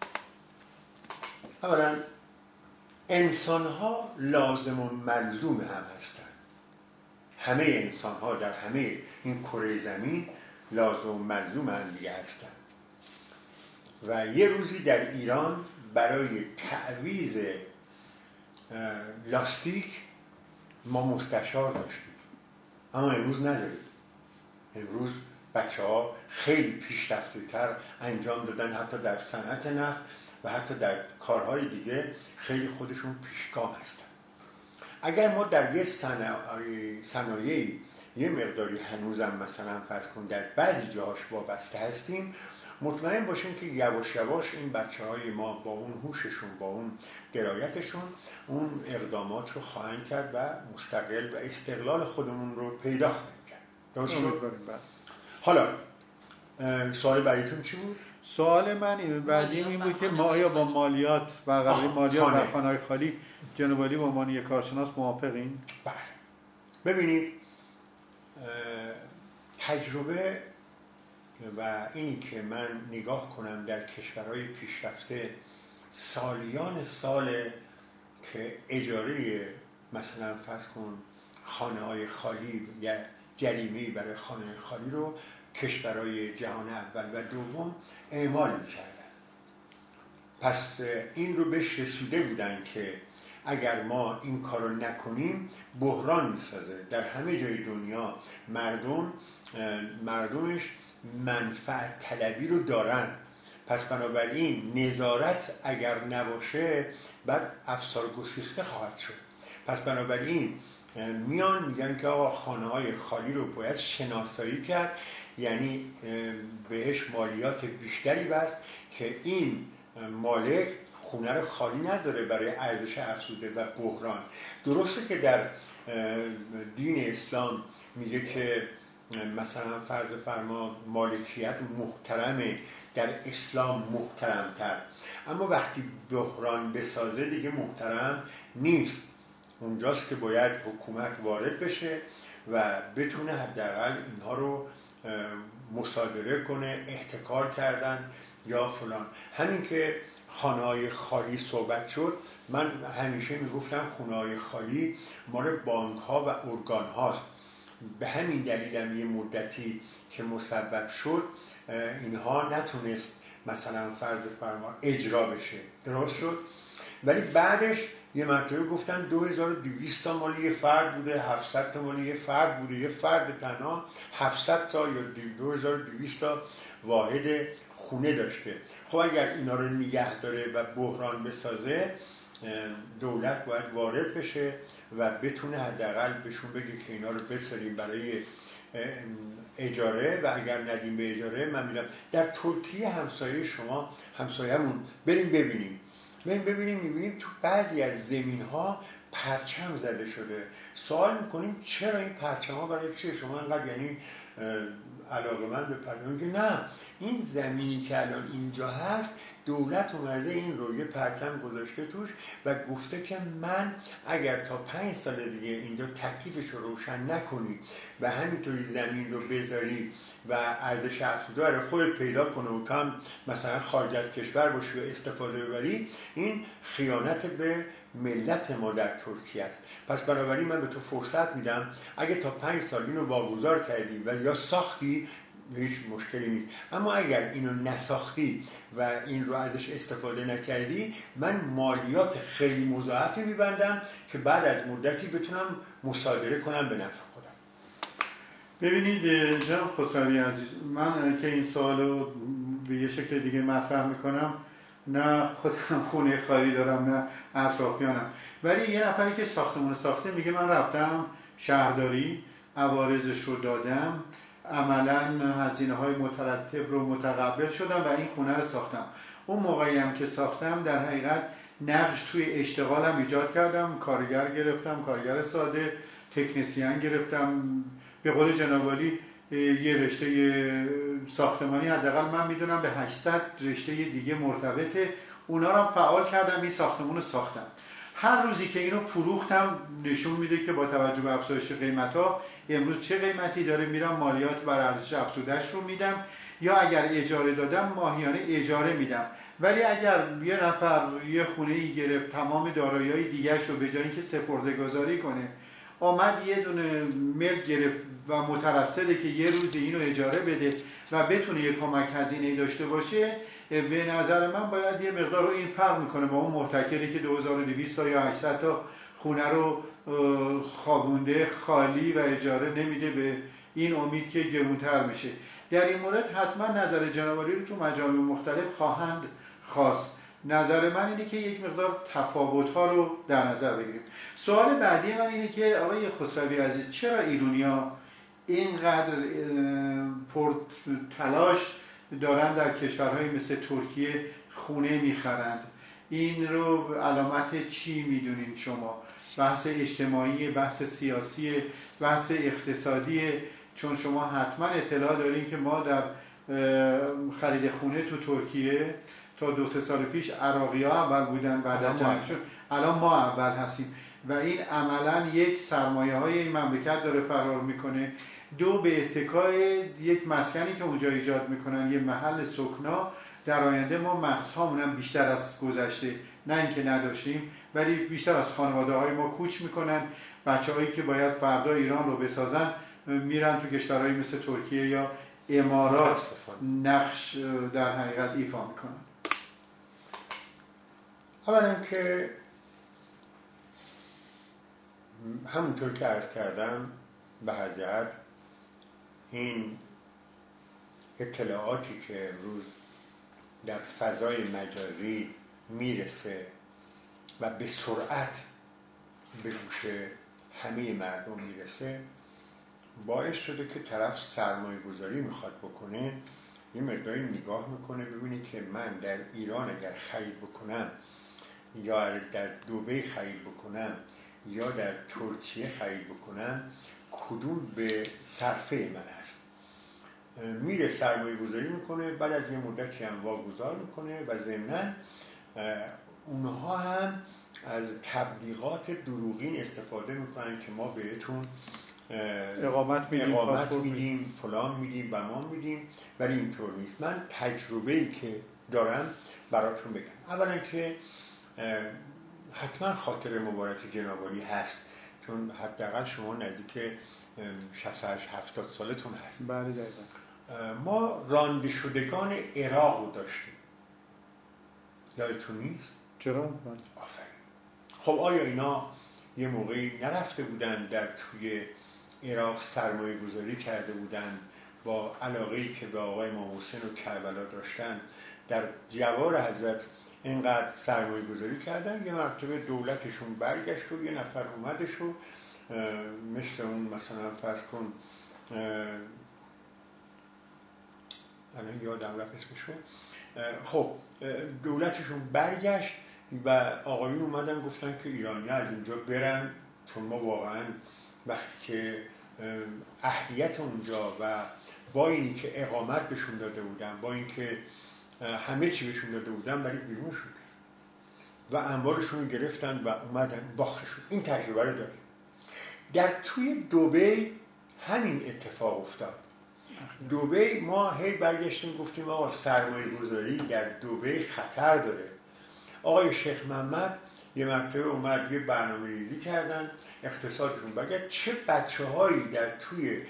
اولا انسان‌ها لازم و ملزوم هم هستند. همه انسان‌ها در همه این کره زمین لازم و ملزوم هم دیگه هستند. و یه روزی در ایران برای تعویض لاستیک ما مستشار داشتیم، اما امروز نداریم. امروز بچه‌ها خیلی پیشرفته تر انجام دادن، حتی در صنعت نفت و حتی در کارهای دیگه خیلی خودشون پیشگام هستن. اگر ما در یه صنایعی یه مقداری هنوزم مثلا فرض کن در بعضی جاهاش وابسته هستیم، مطمئن باشیم که یواش یواش این بچه‌های ما با اون هوششون، با اون درایتشون اون اقدامات رو خواهند کرد و مستقل و استقلال خودمون رو پیدا خواهند کرد. درست شد؟ حالا سوال بعدیتون چی بود؟ سوال من بعدی این بود که ما آیا با مالیات برقراری مالیات بر خانه‌های خالی جناب عالی به عنوان یک کارشناس موافقین؟ بله. ببینید تجربه و اینی که من نگاه کنم در کشورهای پیشرفته سالیان سال که اجاره مثلا فرض کن خانه‌های خالی یا جریمه‌ای برای خانه خالی رو کشورهای جهان اول و دوم اعمال می‌کردن. پس این رو بهش رسیده بودن که اگر ما این کار رو نکنیم بحران می‌سازه. در همه جای دنیا مردمش منفعت طلبی رو دارن. پس بنابراین نظارت اگر نباشه بعد افسار گسیخته خواهد شد. پس بنابراین میان میگن که آقا خانه‌های خالی رو باید شناسایی کرد، یعنی بهش مالیات بیشتری بست که این مالک خونه رو خالی نذاره برای ارزش افزوده و بحران. درسته که در دین اسلام میگه که مثلا فرض فرما مالکیت محترمه، در اسلام محترمتر، اما وقتی بحران بسازه دیگه محترم نیست. اونجاست که باید حکومت وارد بشه و بتونه حداقل اینها رو مصادره کنه، احتکار کردن یا فلان. همین که خانه‌های خالی صحبت شد، من همیشه میگفتم خانه‌های خالی مال بانک‌ها و ارگان‌هاست. به همین دلیل یه مدتی که مسبب شد اینها نتونست مثلا فرض فرما اجرا بشه. درست شد؟ ولی بعدش یه مرتبه گفتن 2200 تا مال یه فرد بوده، 700 تا مال یه فرد بوده، یه فرد تنها 700 تا یا 2200 تا واحد خونه داشته. خب اگر اینا رو نگه داره و بحران بسازه، دولت باید وارد بشه و بتونه حداقل بهشون بگه که اینا رو بسازیم برای اجاره، و اگر ندیم به اجاره من میرم در ترکیه همسایه شما، همسایه‌مون، بریم ببینیم میبینیم تو بعضی از زمین‌ها پرچم زده شده، سوال میکنیم چرا این پرچم‌ها برای چیه؟ شما انقدر یعنی علاقه‌مند به پرچم؟ میگه نه، این زمینی که الان اینجا هست دولت اومده این رو یه پرچم گذاشته توش و گفته که من اگر تا 5 سال دیگه اینجا تکلیفش رو روشن نکنی و همینطوری زمین رو بذاری و ارزش افزوده رو خودت پیدا کنه و کم مثلا خارج از کشور باشی و استفاده ببری، این خیانت به ملت ما در ترکیه است. پس بنابراین من به تو فرصت میدم اگه تا 5 سال اینو واگذار کردی و یا ساختی هیچ مشکلی نیست، اما اگر اینو نساختی و این رو ازش استفاده نکردی من مالیات خیلی مضاعفی میبندم که بعد از مدتی بتونم مصادره کنم به نفع خودم. ببینید جناب خسروی عزیز، من که این سوالو به یه شکل دیگه مطرح میکنم، نه خودم خونه خالی دارم نه اطرافیانم، ولی یه نفری که ساختمون ساخته میگه من رفتم شهرداری عوارضش رو دادم، عملا هزینه‌های مترتب رو متقبل شدم و این خونه رو ساختم. اون موقعی هم که ساختم در حقیقت نقش توی اشتغالم ایجاد کردم، کارگر گرفتم، کارگر ساده، تکنسین گرفتم. به قول جناب عالی یه رشته ساختمانی حداقل من میدونم به 800 رشته دیگه مرتبطه، اونا رو هم فعال کردم، این ساختمون رو ساختم. هر روزی که اینو فروختم نشون میده که با توجه به افزایش قیمت‌ها امروز چه قیمتی داره، میرم مالیات بر ارزش افزوده‌اش رو میدم، یا اگر اجاره دادم ماهیانه اجاره میدم. ولی اگر یه نفر یه خونه‌ای گرفت تمام دارایی‌های دیگه‌ش رو به جای اینکه سپرده‌گذاری کنه آمد یه دونه ملک گرفت و مترصده که یه روزی اینو اجاره بده و بتونه یه کمک هزینه‌ای داشته باشه، به نظر من باید یه مقدار رو این فرق میکنه با اون محتکری که 2200 تا یا 800 تا خونه رو خوابونده خالی و اجاره نمیده به این امید که گرونتر میشه. در این مورد حتما نظر جناب عالی رو تو مجامع مختلف خواهند خواست. نظر من اینه که یک مقدار تفاوت‌ها رو در نظر بگیریم. سوال بعدی من اینه که آقای خسروی عزیز، چرا ایرانی‌ها اینقدر تلاش دارن در کشورهایی مثل ترکیه خونه میخرند؟ این رو علامت چی میدونین شما؟ بحث اجتماعی، بحث سیاسی، بحث اقتصادی؟ چون شما حتما اطلاع دارین که ما در خرید خونه تو ترکیه تا 2-3 سال پیش عراقی‌ها اول بودن، بعد از جمع شد الان ما اول هستیم و این عملاً یک سرمایه‌های این مملکت داره فرار میکنه. دو، به اتکای یک مسکنی که اونجا ایجاد میکنن، یه محل سکنا، در آینده ما مغزهامون هم بیشتر از گذشته، نه اینکه نداشتیم، ولی بیشتر از خانواده‌های ما کوچ میکنن. بچه‌هایی که باید فردا ایران رو بسازن میرن تو کشورهایی مثل ترکیه یا امارات نقش در حقیقت ایفا میکنن. اولا که همونطور که عرض کردم به هر جهت این اطلاعاتی که امروز در فضای مجازی میرسه و به سرعت به گوش همه مردم میرسه باعث شده که طرف سرمایه گذاری میخواد بکنه، یه مقداری نگاه میکنه ببینه که من در ایران اگر خرید بکنم یا در دبی خرید بکنم یا در ترکیه خرید بکنم کدوم به صرفه من هست. میره سرمایه گذاری میکنه، بعد از یه مدتی هم واگذار میکنه و ضمناً اونها هم از تبلیغات دروغین استفاده میکنن که ما بهتون اقامت میدیم، فلان میدیم، بمان میدیم، ولی اینطور نیست. من تجربه‌ای که دارم براتون بگم. اولا که حتما خاطر مبارک جناب عالی هست، چون حداقل شما نزدیک 68-70 سالتون هست. بله دقیقاً. ما رانده شدگان عراق رو داشتیم، یادتون نیست؟ چرا؟ آفرین. خب آیا اینا یه موقعی نرفته بودن در توی عراق سرمایه گذاری کرده بودن با علاقه‌ای که به آقای امام حسین و کربلا داشتن، در جوار حضرت اینقدر سرمایه گذاری کردن، یه مرتبه دولتشون برگشت و یه نفر اومدش و مثل اون مثلا فرض کن الان یادم رفت اسمشو، خب دولتشون برگشت و آقایون اومدن گفتن که ایرانی از اینجا برن چون ما واقعا وقتی که اهلیت اونجا و با اینی که اقامت بهشون داده بودن، با اینکه همه چی بهشون داده بودن، ولی بیرون شدن و اموالشون رو گرفتن و اومدن باختشون. این تجربه رو داریم. در توی دبی همین اتفاق افتاد. دبی ما هی برگشتیم گفتیم آقا سرمایه گذاری در دبی خطر داره. آقای شیخ محمد یه مرتبه اومد یه برنامه ریزی کردن اقتصادشون بگه چه بچه هایی در توی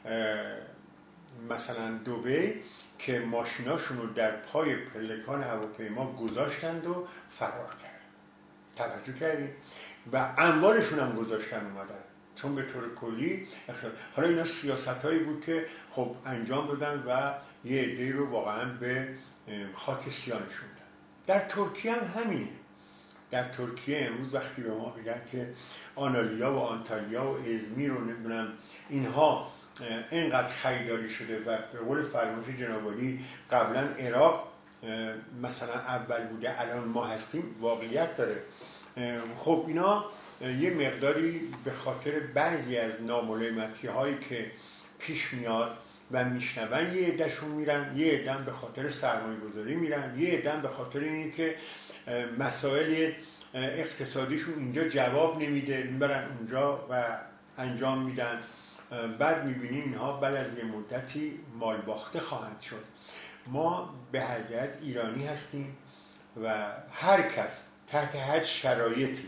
مثلا دبی که ماشیناشون رو در پای پلکان هواپیما گذاشتند و فرار کردن. توجه کردیم؟ و اموالشون هم گذاشتن اومدن، چون به طور کلی حالا اینا سیاست هایی بود که خب انجام دادن و یه عده‌ای رو واقعا به خاک سیاه نشوندن. در ترکیه هم همینه. در ترکیه امروز وقتی به ما میگن که آنالیا و آنتالیا و ازمیر رو نمیدونم اینها اینقدر خریداری شده و به قول فرمایش جناب عالی قبلا عراق مثلا اول بوده الان ما هستیم، واقعیت داره. خب اینا یه مقداری به خاطر بعضی از ناملایمتی هایی که پیش میاد و میشنون یه عده‌شون میرن، یه عده به خاطر سرمایه گذاری میرن، یه عده به خاطر اینی که مسائل اقتصادیشون اینجا جواب نمیده میبرن اونجا و انجام میدن. بعد میبینیم اینها بعد از یه مدتی مال باخته خواهند شد. ما به حقیقت ایرانی هستیم و هر کس تحت هر شرایطی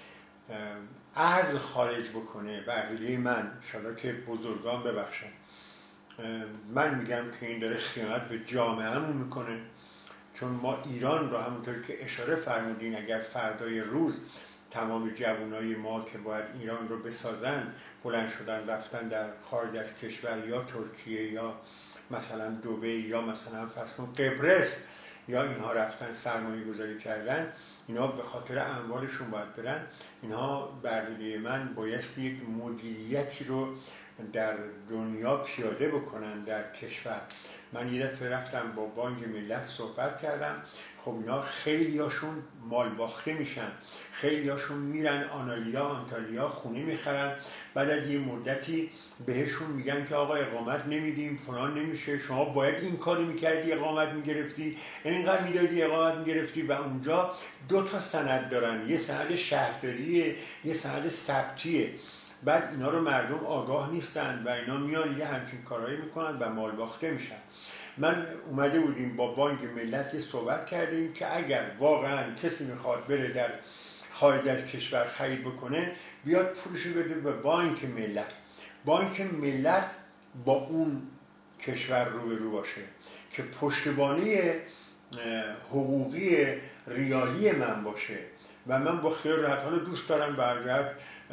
از خارج بکنه و عقیده من انشاءالله که بزرگان ببخشن، من میگم که این داره خیانت به جامعه‌مون میکنه. چون ما ایران رو همونطور که اشاره فرمودین اگر فردای روز تمام جوانای ما که باید ایران رو بسازن بلند شدن رفتن در خارج از کشور یا ترکیه یا مثلا دبی یا مثلا فرض کن قبرس یا اینها رفتن سرمایه گذاری کردن، اینا به خاطر اموالشون باید برن. اینها بردیده من بایستی یک مدیریتی رو در دنیا پیاده بکنن در کشور. من یه دفعه رفتم با بانک ملت صحبت کردم، خب اینا خیلی هاشون مال باخته میشن، خیلی هاشون میرن آنالیا آنتالیا خونه میخرن، بعد از یه مدتی بهشون میگن که آقا اقامت نمیدیم فلان نمیشه، شما باید این کاری میکردی اقامت میگرفتی، اینقدر میدادی اقامت میگرفتی. و اونجا 2 سند دارن، یه سند شهرداریه یه سند ثبتیه. بعد اینا رو مردم آگاه نیستن و اینا میان یه همچین کارهایی میکنن و مال باخته میشن. من اومده بودیم با بانک ملت صحبت کردیم که اگر واقعا کسی میخواد بره در خارج از کشور خرید بکنه بیاد پولشو بده به بانک ملت. بانک ملت با اون کشور روبرو باشه که پشتیبانی حقوقی ریالی من باشه و من با خیال راحت حالا دوست دارم برگرد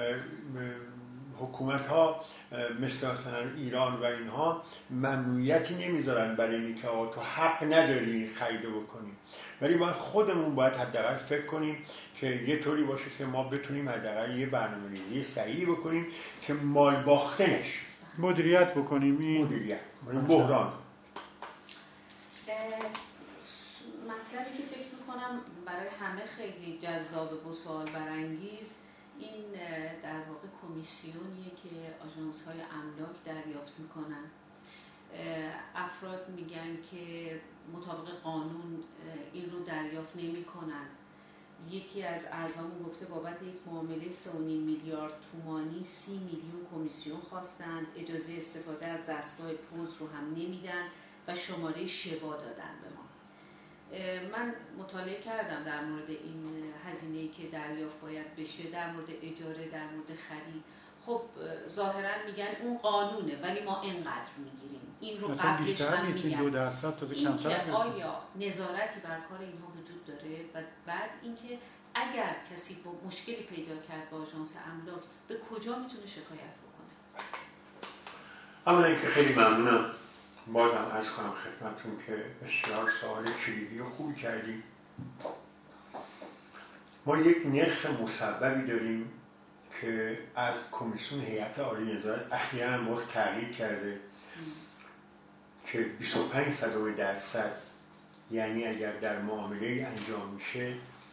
حکومت ها مثل مثلا ایران و اینها ممنوعیتی نمیذارن برای اینکه تو حق نداری خرید بکنی، ولی ما خودمون باید حداقل فکر کنیم که یه طوری باشه که ما بتونیم حداقل یه برنامه‌ریزی صحیحی بکنیم که مال باخته نشه، مدیریت بکنیم. مدیریت بحران مطلبی که فکر میکنم برای همه خیلی جذاب و سوال برانگیز این در واقع کمیسیونیه که آژانس‌های املاک دریافت میکنن. افراد میگن که مطابق قانون این رو دریافت نمیکنن. یکی از اعضامون گفته بابت یک معامله 3.5 میلیارد تومانی 30 میلیون کمیسیون خواستند، اجازه استفاده از دستگاه پوز رو هم نمیدن و شماره شبا دادن به ما. من مطالعه کردم در مورد این هزینه‌ای که دریافت باید بشه، در مورد اجاره، در مورد خرید. خب ظاهرا میگن اون قانونه ولی ما اینقدر میگیریم. این رو قبلش هم میگن 2% تا این کمتر. که آیا نظارتی بر کار اینها وجود داره و بعد اینکه اگر کسی با مشکلی پیدا کرد با آژانس املاک به کجا میتونه شکایت بکنه؟ اما اینکه خیلی ممنونم، بازم عرض کنم خدمتتون که بسیار سوال کلیدی و خوبی کردیم. ما یک نرخ مصوبی داریم که از کمیسیون هیئت عالی نظارت اخیراً باز تغییر کرده که 25%، یعنی اگر در معامله انجام میشه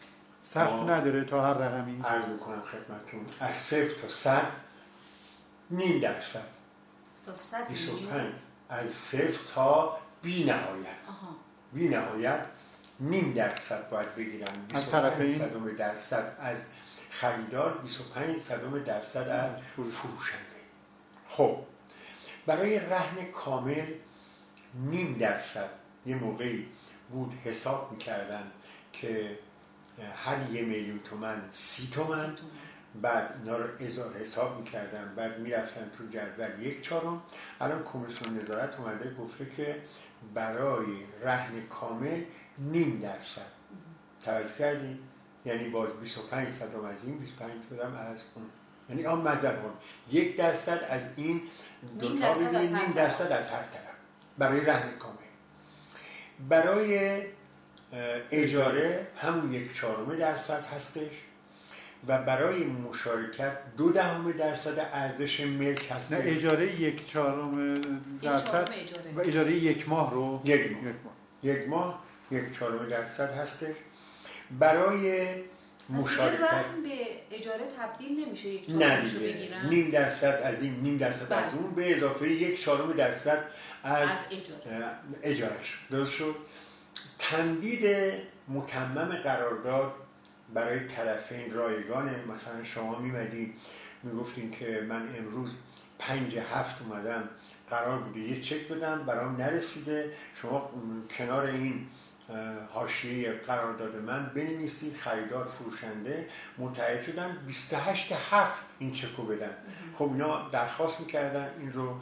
سقف نداره تا هر رقمی؟ عرض میکنم خدمتتون از 0 تا 100 نیم درصد تا 100 25 از 0 تا بی نهایت بی نهایت نیم درصد باید بگیرن. 25 صدم درصد از خریدار، 25 صدم درصد از فروشنده. خب برای رهن کامل نیم درصد یه موقعی بود حساب میکردن که هر 1,000,000 تومان 30 تومن، بعد اینا رو اضافه حساب میکردن، بعد میرفتن تو جدول 1/4. الان کمیسیون نظارت اومده گفته که برای رهن کامل نیم درصد. توجه کردین؟ یعنی باز 25 صدم از این، 25 صدم از اون، یعنی آن مذهبان 1% از این دوتا بگیرید، نیم درصد از هر طرف برای رهن کامل. برای اجاره همون 1/4 درصد هستش و برای مشارکت 0.2 درصد ارزش ملک هستش. نه اجاره 1/4 درصد و اجاره 1 ماه رو یک ماه 1/4 درصد هستش. برای مشارکت رهن به اجاره تبدیل نمیشه، 1/4 رو بگیرن، نیم درصد از این، نیم درصد از اون، به اضافه 1/4 درصد از اجارش. درست شد؟ تمدید متمم قرارداد برای طرفین رایگانه. مثلا شما میمدین میگفتین که من امروز 5/7 اومدم، قرار بوده یه چک بدم، برام نرسیده، شما کنار این حاشیه قرارداد من بنویسید خریدار فروشنده متعهد شدن 28/7 این چکو بدن. خب اینا درخواست میکردن، این رو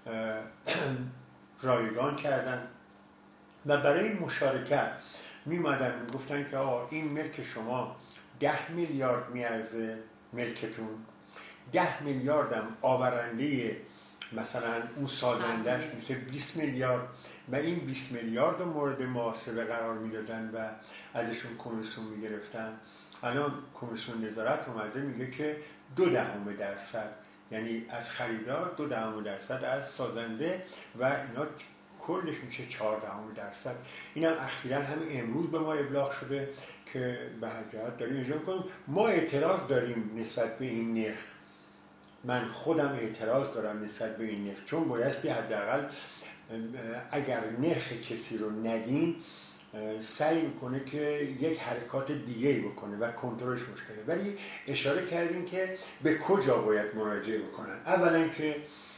رایگان کردن و برای مشارکت میمدن میگفتن که آقا این ملک شما 10 میلیارد میارزه ملکتون، 10 میلیارد هم آورنده مثلا اون سازندش میشه 20 میلیارد و این 20 میلیارد رو مورد محاسبه قرار میدادن و ازشون کمیسیون میگرفتن. الان کمیسیون نظارت اومده میگه که 0.2 درصد، یعنی از خریدار 0.2 درصد از سازنده و اینا کلش میشه 0.4 درصد. این هم اخیراً همین امروز به ما ابلاغ شده که به حقیقت داریم اجرا میکنیم. ما اعتراض داریم نسبت به این نرخ، من خودم اعتراض دارم نسبت به این نرخ، چون بایستی حداقل اگر نرخ کسی رو ندین سعی میکنه که یک حرکات دیگه بکنه و کنترلش مشکله. ولی اشاره کردیم که به کجا باید مراجعه بکنن. اولا که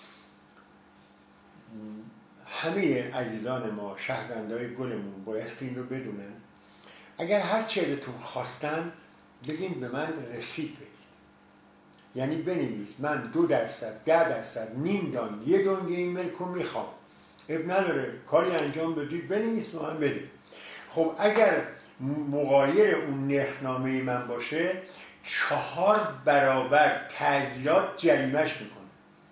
همه عزیزان ما شهروندای گلمون بایستی این رو بدونن، اگر هر چی ازتون خواستن بگین به من رسید بدید، یعنی بنویس من 2 درصد، 10 درصد، نیم دان، 1 دنگه این ملک رو میخوام، اب نداره کاری انجام بدید بنویس به من بدید. خب اگر مغایر اون نرخنامه من باشه 4 برابر تعزیرات جریمش میکنه.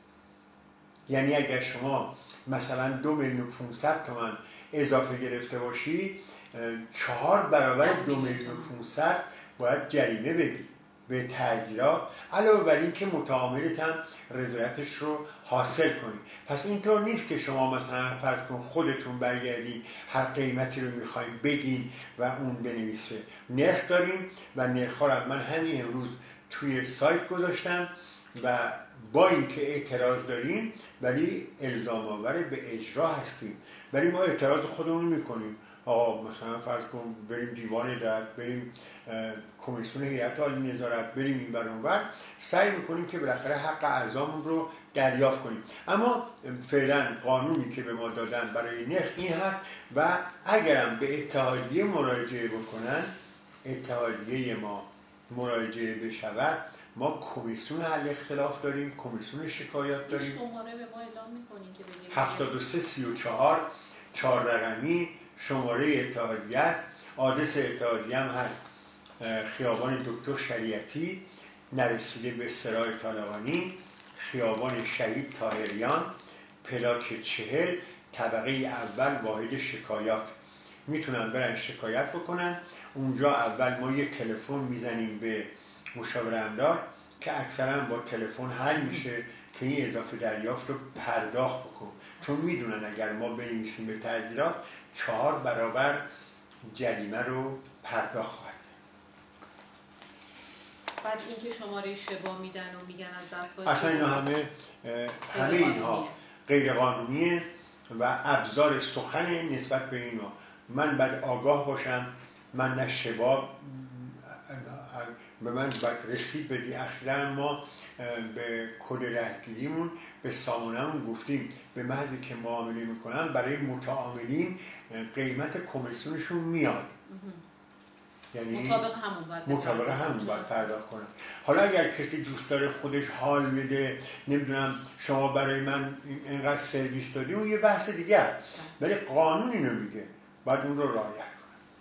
یعنی اگر شما مثلا 2,500,000 تومان اضافه گرفته باشی 4 برابر 2,500,000 باید جریمه بدی به تعزیرات، علاوه بر این که متعاملت هم رضایتش رو حاصل کنی. پس اینطور نیست که شما مثلا فرض کن خودتون برگردین هر قیمتی رو میخوایم بگین و اون بنویسه. نرخ داریم و نرخ رو من همین امروز توی سایت گذاشتم و با اینکه اعتراض داریم ولی الزام آور به اجرا هستیم، ولی ما اعتراض خودمون میکنیم. آقا مثلا فرض کن بریم دیوان عدالت، بریم کمیسیون هیئت عالی نظارت، بریم این بر اون بر، سعی میکنیم که بالاخره حق اعضامون رو دریافت کنیم. اما فعلا قانونی که به ما دادن برای نرخ این هست و اگرم به اتحادیه مراجعه بکنن، اتحادیه ما مراجعه بشود، ما کمیسیون حل اختلاف داریم، کمیسیون شکایات داریم. شماره به ما اعلام می‌کنین که بگیم 7334 4 رقمی شماره اتحادیه است. آدرس اتحادیه هم هست خیابان دکتر شریعتی نرسیده به سرای طالقانی، خیابان شهید طاهریان، پلاک 40، طبقه اول، واحد شکایات. میتونن برن شکایت بکنن. اونجا اول ما یه تلفن میزنیم به مشاور املاک که اکثرا با تلفن حل میشه که این اضافه دریافت رو پرداخت بکن، چون میدونن اگر ما بنویسیم به تعزیرات 4 برابر جریمه رو پرداخت خواهد. بعد اینکه شماره شبا میدن و میگن از دستگاه اصلا اینا همه اینها غیر قانونیه و ابزار سخن نسبت به اینا. من باید آگاه باشم، من نه شبا به من باید رسید بدی. اخیراً ما به کد رهگیریمون به سامانمون گفتیم به محضی که معامله میکنن برای متعاملین قیمت کمیسیونشون میاد، یعنی مطابق همون باید پرداخت کنن. حالا اگر کسی دوست داره خودش حال بده، نمیدونم شما برای من اینقدر سرویس دادی، اون یه بحث دیگه است، ولی قانون اینو میگه باید اون رو رعایت کنن.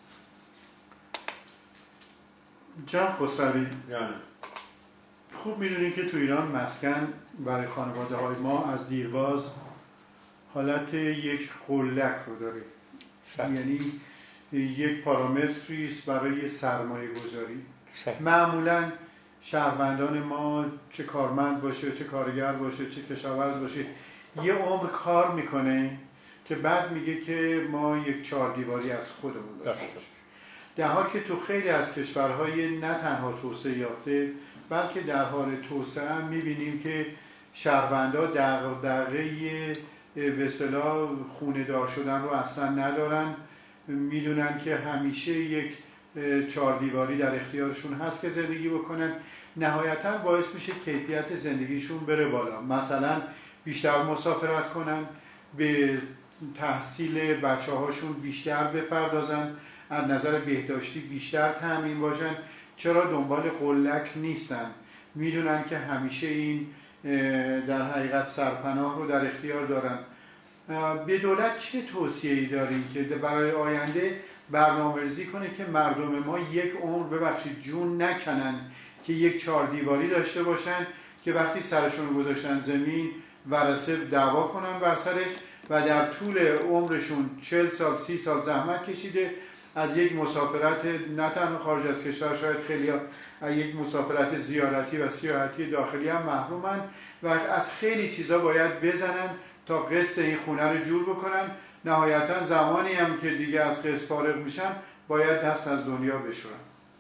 جناب خسروی، یعنی خوب میدونید که تو ایران مسکن برای خانواده های ما از دیرباز حالت یک قلک رو داره، یعنی یک پارامتری است برای سرمایه گذاری. معمولا شهروندان ما چه کارمند باشه، چه کارگر باشه، چه کشاورز باشه، یه عمر کار میکنه که بعد میگه که ما یک چهار دیواری از خودمون داشته باشیم، در حالی که تو خیلی از کشورهای نه تنها توسعه یافته بلکه در حال توسعه هم میبینیم که شهروندا دغدغه به اصطلاح خونه دار شدن رو اصلا ندارن، میدونن که همیشه یک چهار دیواری در اختیارشون هست که زندگی بکنن. نهایتا باعث میشه کیفیت زندگیشون بره بالا، مثلا بیشتر مسافرت کنن، به تحصیل بچه هاشون بیشتر بپردازن، از نظر بهداشتی بیشتر تامین باشن. چرا دنبال قلک نیستن؟ میدونن که همیشه این در حقیقت سرپناه رو در اختیار دارن. به دولت چه توصیه‌ای داریم که برای آینده برنامه‌ریزی کنه که مردم ما یک عمر ببخشید جون نکنن که یک چهار دیواری داشته باشن که وقتی سرشون رو گذاشتن زمین ورثه دعوا کنن بر سرش و در طول عمرشون 40 سال 30 سال زحمت کشیده از یک مسافرت نه تنها خارج از کشور، شاید خیلی از یک مسافرت زیارتی و سیاحتی داخلی هم محرومن و از خیلی چیزا باید بزنن تا قسط این خونه رو جور بکنن. نهایتا زمانی هم که دیگه از قسط فارغ میشن باید دست از دنیا بشورن.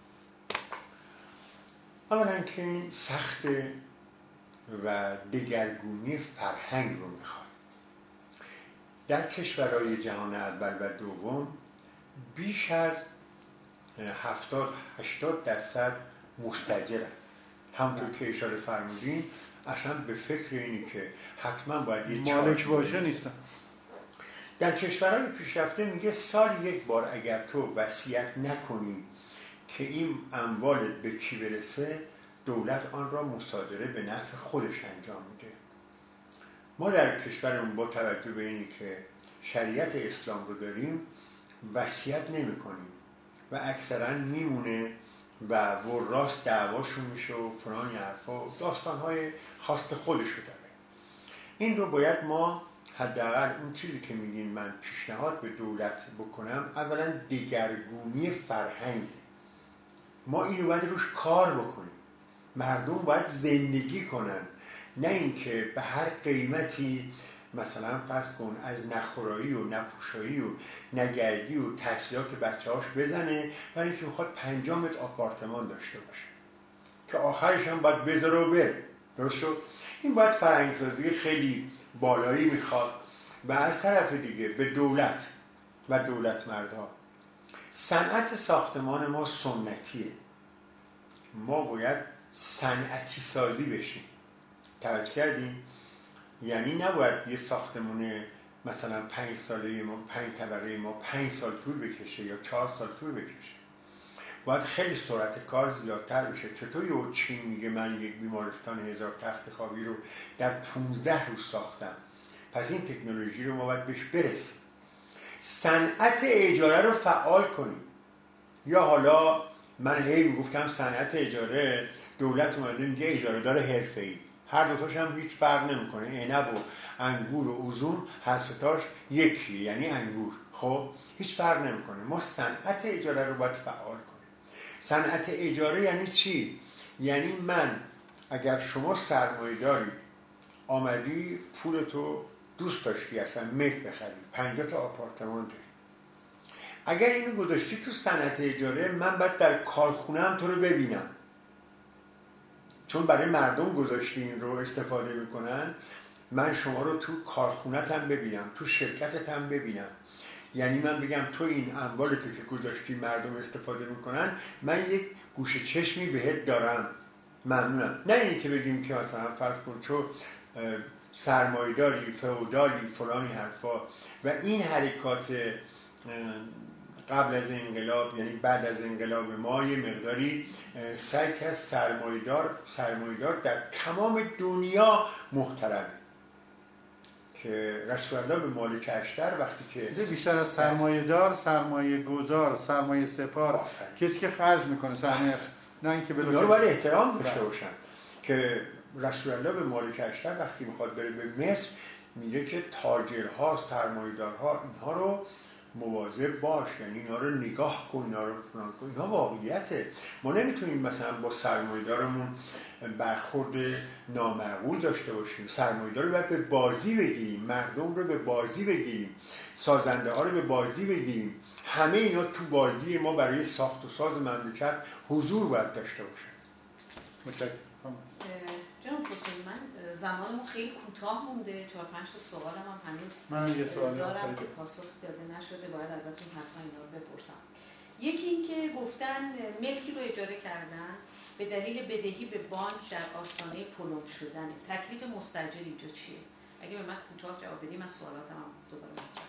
اولا که این سخت و دگرگونی فرهنگ رو میخواد. در کشورهای جهان اول و دوم بیش از 70-80% مستاجرن. همونطور که اشاره فرمودین اصلا به فکر اینی که حتما باید یه مالک باشه نیستن. در کشورهای پیشرفته میگه سال یک بار اگر تو وصیت نکنی که این اموالت به کی برسه، دولت آن را مصادره به نفع خودش انجام میده. ما در کشورمون با توجه به اینی که شریعت اسلام رو داریم وصیت نمی کنیم و اکثرا میمونه و وراث دعواشون میشه و فلان حرفا و داستانهای خاص خودشو داره. این رو باید ما حداقل اون چیزی که میگین من پیشنهاد به دولت بکنم، اولا دگرگونی فرهنگ. ما اینو باید روش کار بکنیم. مردم باید زندگی کنن، نه اینکه به هر قیمتی مثلا فرض کن از نخورایی و نپوشایی و نگردی و تحصیلات بچه‌هاش بزنه و اینکه میخواد 5 متر آپارتمان داشته باشه که آخرش هم باید بذاره و بره. درست شد؟ این باید فرهنگسازی خیلی بالایی میخواد. و از طرف دیگه به دولت و دولت مردها، صنعت ساختمان ما سنتیه، ما باید صنعتی سازی بشیم. توجه کردیم؟ یعنی نباید یه ساختمون مثلا 5 ساله ما 5 طبقه ما 5 سال طول بکشه یا 4 سال طول بکشه. باید خیلی سرعت کار زیادتر بشه. چطور یه چین میگه من یک بیمارستان 1000 تخت خوابی رو در 15 روز ساختم؟ پس این تکنولوژی رو ما باید بهش برسیم. صنعت اجاره رو فعال کنیم. یا حالا من هی میگفتم صنعت اجاره، دولت اومده میگه اجاره دار حرفه‌ای. هر دوتاش هم هیچ فرق نمیکنه. عنب و انگور و اوزون هر ستاش یکی، یعنی انگور. خب هیچ فرق نمیکنه. ما صنعت اجاره رو باید فعال کنیم. صنعت اجاره یعنی چی؟ یعنی من اگر شما سرمایه داری آمدی پولتو دوست داشتی اصلا ملک بخری، 50 تا آپارتمان داری، اگر اینو گذاشتی تو صنعت اجاره، من باید در کارخونه‌ام تو رو ببینم. چون برای مردم گذاشتی این رو استفاده میکنن، من شما رو تو کارخونتم ببینم، تو شرکتتم ببینم، یعنی من بگم تو این اموالتو که گذاشتی مردم استفاده میکنن، من یک گوشه چشمی بهت دارم، ممنونم. نه اینی که بگیم که مثلا فرض کن تو سرمایه‌داری، فئودالی، فلانی حرفا. و این حرکات قبل از انقلاب، یعنی بعد از انقلاب ما، یه مقداری سعی کرد سرمایه‌دار در تمام دنیا محترمه، که رسول الله به مالک اشتر وقتی که بیشتر از سرمایه‌دار، سرمایه‌گذار، سرمایه سپار، کسی که خرج میکنه سرمایه، نه اینکه اینا رو باید احترام داشته باشن. که رسول الله به مالک اشتر وقتی میخواد بره به مصر میگه که تاجرها، سرمایه‌دارها، اینها رو مواظب باش، یعنی اینا رو نگاه کن، اینا رو فلان کن. اینها واقعیته. ما نمیتونیم مثلا با سرمایه‌دارمون برخورد نامعقول داشته باشیم. سرمایه‌دار رو باید به بازی بگیریم، مردم رو به بازی بگیریم، سازنده ها رو به بازی بگیریم. همه اینا تو بازی ما برای ساخت و ساز مملکت حضور باید داشته باشن. متشکرم. جناب خسروی، من زمانمون خیلی کوتاه مونده، 4-5 تا سوالم هم هنوز من یه سوال دارم که پاسخ داده نشده، باید ازتون حتما اینا رو بپرسم. یکی این که گفتن ملکی رو اجاره کردن به دلیل بدهی به بانک در آستانه پلم شدن. تکلیف مستاجر اینجا چیه؟ اگه به من کوتاه جواب بدی من سوالاتم هم دوباره مطرح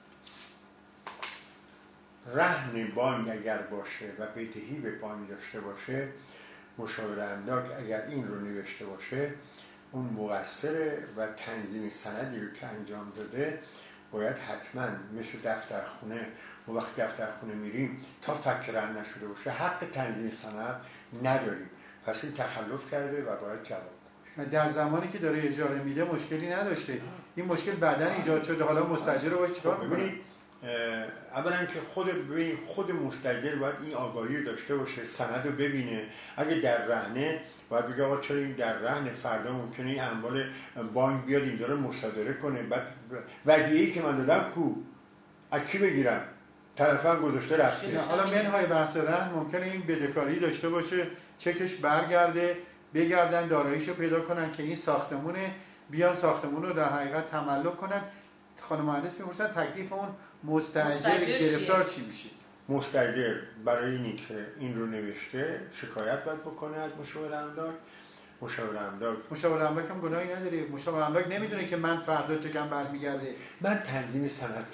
کنم. رهن بانک اگر باشه و بدهی به بانک داشته باشه، مشاور املاک اگر این رو نوشته باشه، اون مقصره و تنظیم سندی رو که انجام داده باید حتما مثل دفترخونه، ما وقتی دفترخونه میریم تا فک رهن نشده باشه حق تنظیم سند نداریم، پس این تخلف کرده و باید جواب. در زمانی که داره اجاره میده مشکلی نداشته، این مشکل بعداً ایجاد شده، حالا مستاجر رو باش چیکار می‌کنه؟ اولا که خود مستاجر باید این آگاهی رو داشته باشه، سند رو ببینه. اگه در رهنه باید بگه آقا چرا این در رهن، فردا ممکنه این اموال بانک بیاد اینجا رو مصادره کنه، بعد ودیعه‌ای که من دادم کو، از کی بگیرم؟ طرفم گذاشته رفته. حالا منهای بحث رهن ممکنه این بدهکاری داشته باشه، چکش برگرده، بگردن داراییشو پیدا کنن که این ساختمونه، بیان ساختمون رو در حقیقت تملک کنن. خانم مهندس می‌پرسن تکلیف اون مستاجر گرفتار چی میشه؟ مستاجر برای اینی که این رو نوشته شکایت باید بکنه از مشاور املاک. مشاور املاک هم گناهی نداره. مشاور املاک نمیدونه که من فردا چکم برمیگرده. من تنظیم سند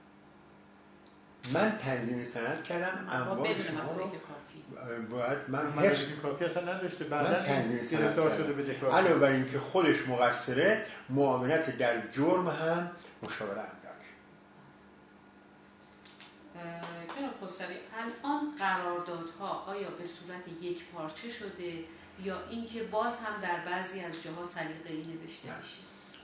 کردم. اموال شما رو باید من حفظ کافی اصلا نداشته، بعدا گرفتار شده به دکار. علاوه بر اینکه خودش مقصره، معاونت در جرم هم مشاور املاک. جناب خسروی، الان قراردادها آیا به صورت یک پارچه شده یا اینکه باز هم در بعضی از جاها سلیقه‌ای نوشته میشه؟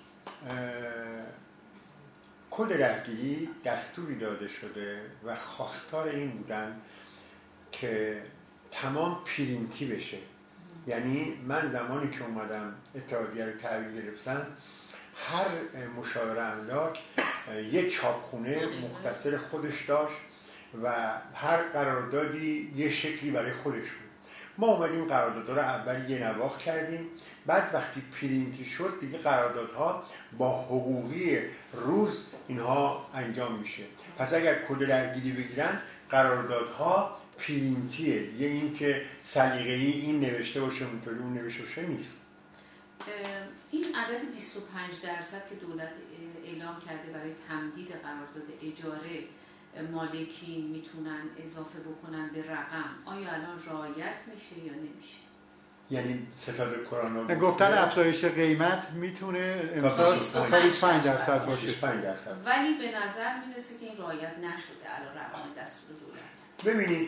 کل رهگیری دستوری داده شده و خواستار این بودن که تمام پرینتی بشه. یعنی من زمانی که اومدم اتحادیه رو تحویل گرفتم، هر مشاور املاک یه چاپخونه مختصر خودش داشت و هر قراردادی یه شکلی برای خودش بود. ما اومدیم قراردادها رو اول یه نواخت کردیم، بعد وقتی پرینتی شد دیگه قراردادها با حقوقی روز اینها انجام میشه. پس اگر کد رهگیری بگیرن قراردادها پرینتیه دیگه، این که سلیقه‌ای این نوشته باشه اونطوری اون نوشته باشه نیست. این عدد 25% که دولت اعلام کرده برای تمدید قرارداد اجاره مالکین میتونن اضافه بکنن به رقم، آیا الان رعایت میشه یا نمیشه؟ یعنی ستاد کرونا گفتن افزایش قیمت میتونه امسال 25% باشه، 25%. ولی به نظر میرسه که این رعایت نشده الان رقم دستور دولت. ببینید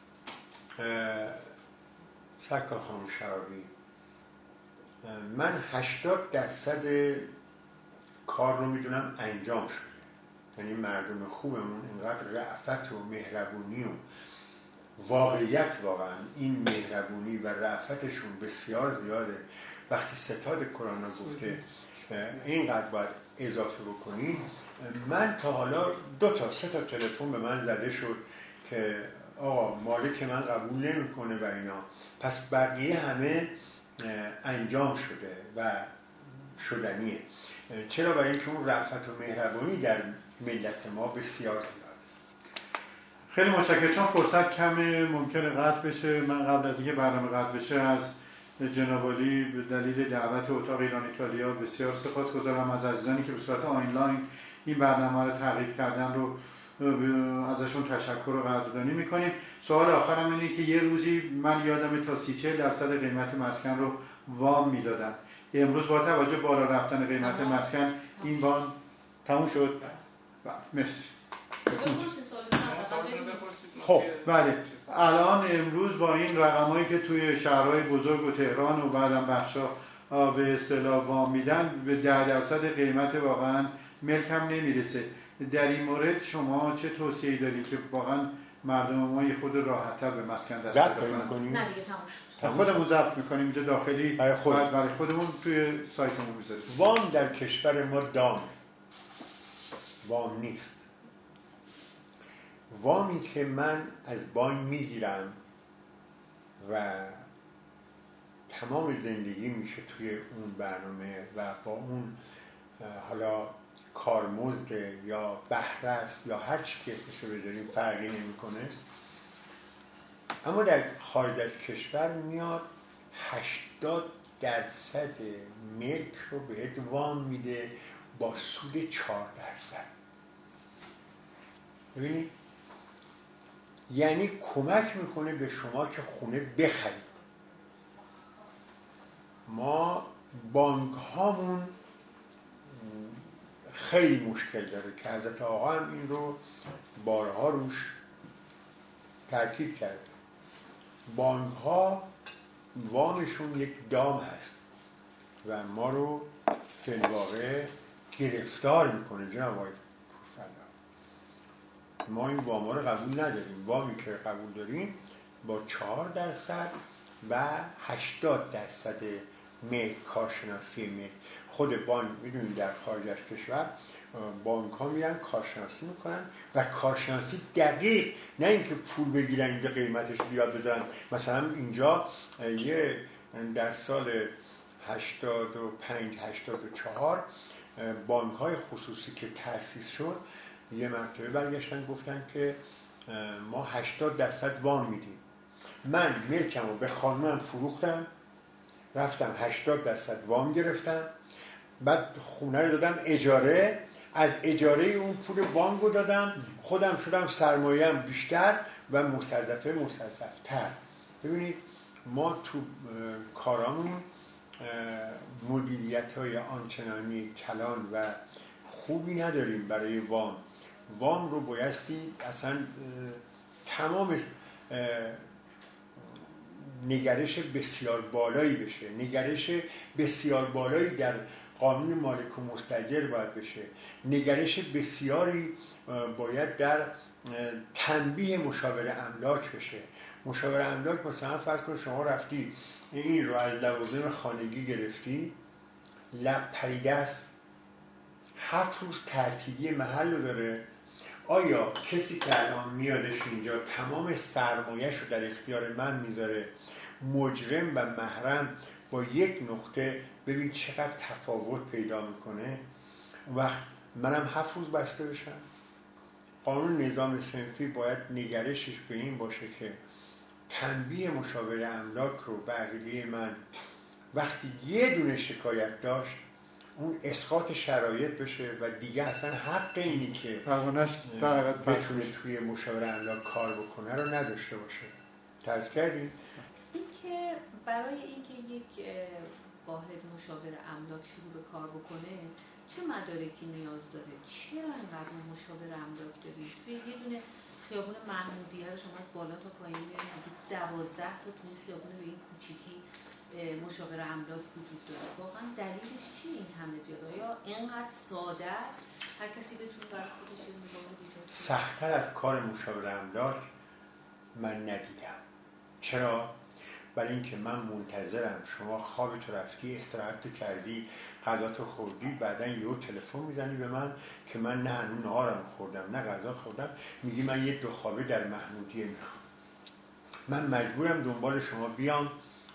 سرکار خانم شرابی، من 80% کار رو میدونم انجام شده. یعنی مردم خوبمون اینقدر رأفت و مهربونی و واقعیت، واقعا این مهربونی و رأفتشون بسیار زیاده. وقتی ستاد کرونا گفته اینقدر باید اضافه بکنی، من تا حالا 2-3 تا تلفن به من زده شد که آقا مالک من قبول نمیکنه و اینا، پس بقیه همه انجام شده و شدنیه. چرا؟ برای اینکه اون رأفت و مهربانی در ملت ما بسیار زیاده. خیلی متشکرم. چون فرصت کمه ممکنه قطع بشه. من قبل از اینکه برنامه قطع بشه از جناب عالی به دلیل دعوت اتاق ایران ایتالیا بسیار سپاسگزارم. از عزیزانی که به صورت آنلاین این برنامه رو تعقیب کردن رو ازشون تشکر و قدردانی میکنیم. سوال آخرم اینه که یه روزی من یادم تا 30-40% قیمت مسکن رو وام میدادن. امروز با توجه بالا رفتن قیمت مسکن این وام تموم شد؟ مرسی. خب بله، الان امروز با این رقمایی که توی شهرهای بزرگ و تهران و بعدم بخشا به اصطلاح وام میدن به 10% قیمت واقعا ملکم نمیرسه. در این مورد شما چه توصیه‌ای دارید که واقعا مردم ما یه خود راحت‌تر به مسکن دست پیدا کنن؟ نه دیگه تموم شد. خودمون ضبط می‌کنیم اینجا داخلی، برای خودمون توی سایتمون می‌ذاریم. وام در کشور ما دامه، وام نیست. وامی که من از بانک میگیرم و تمام زندگی میشه توی اون برنامه و با اون حالا کارمزد یا بهره است یا هر چی که اسمشو بذاریم فرقی نمیکنه، اما در خارج از کشور میاد 80% ملک رو بهت وام میده با سود 4%. ببینید، یعنی کمک میکنه به شما که خونه بخرید. ما بانک هامون خیلی مشکل داره که حضرت آقا هم این رو بارها روش تاکید کرد. بانک ها وامشون یک دام هست و ما رو فی الواقع گرفتار میکنه. جناب آقای پورفلا، ما این وام ها رو قبول نداریم. وامی که قبول داریم با 4% و 80% ملک، کارشناسی ملک. خود بانک میدونید در خارج از کشور بانک ها میرن کارشناسی میکنن و کارشناسی دقیق، نه اینکه پول بگیرن اینجا قیمتش زیاد بذارن. مثلا اینجا یه در سال 85-84 بانک های خصوصی که تأسیس شد یه مرتبه برگشتن گفتن که ما 80% وام میدیم. من ملکم رو به خانمم فروختم، رفتم 80% وام گرفتم، بعد خونه رو دادم اجاره، از اجاره اون پول بانک رو دادم، خودم شدم سرمایه‌ام بیشتر و مستضعفتر. ببینید ما تو کارامون مدیریت‌های آنچنانی کلان و خوبی نداریم برای وام. وام رو بایستی اصلا تمام نگرش بسیار بالایی بشه، نگرش بسیار بالایی در قانون مالک و مستاجر باید بشه، نگرش بسیاری باید در تنبیه مشاور املاک بشه. مشاور املاک مثلا فرض کن شما رفتی این رو از لوازم خانگی گرفتی، لب پریده است، 7 روز تعطیلی محل رو داره. آیا کسی که الان میادش اینجا تمام سرمایه‌اش رو در اختیار من میذاره، مجرم و محرم با یک نقطه ببین چقدر تفاوت پیدا میکنه، و منم 7 روز بسته بشم؟ قانون نظام صنفی باید نگرشش به این باشه که تنبیه مشاور املاک رو به عقیده من وقتی یه دونه شکایت داشت اون اسقاط شرایط بشه و دیگه اصلا حق اینی که بتونه توی مشاور املاک کار بکنه رو نداشته باشه. تعریف کردیم؟ این که برای اینکه یک واحد مشاور املاک شروع به کار بکنه چه مدارکی نیاز داره؟ چرا اینقدر مشاور املاک دارید؟ توی یه دونه خیابون محمودیه رو شما از بالا تا پایین می‌بینید 12 تا تو این خیابون به این کوچیکی مشاور املاک وجود داره. واقعا دلیلش چیه این همه زیاد؟ آیا اینقدر ساده است هر کسی بتونه برای خودش یه واحد ایجاد کنه؟ سخت‌تر از کار مشاور املاک من ندیدم. چرا؟ برای اینکه من منتظرم شما خوابتو رفتی، استراحت کردی، غذاتو خوردی، بعدن یهو تلفن میزنی به من که من نه هنوز نهارم خوردم نه غذا خوردم، میگی من یه 2 خوابه در محمودیه میخوام. من مجبورم دنبال شما بیام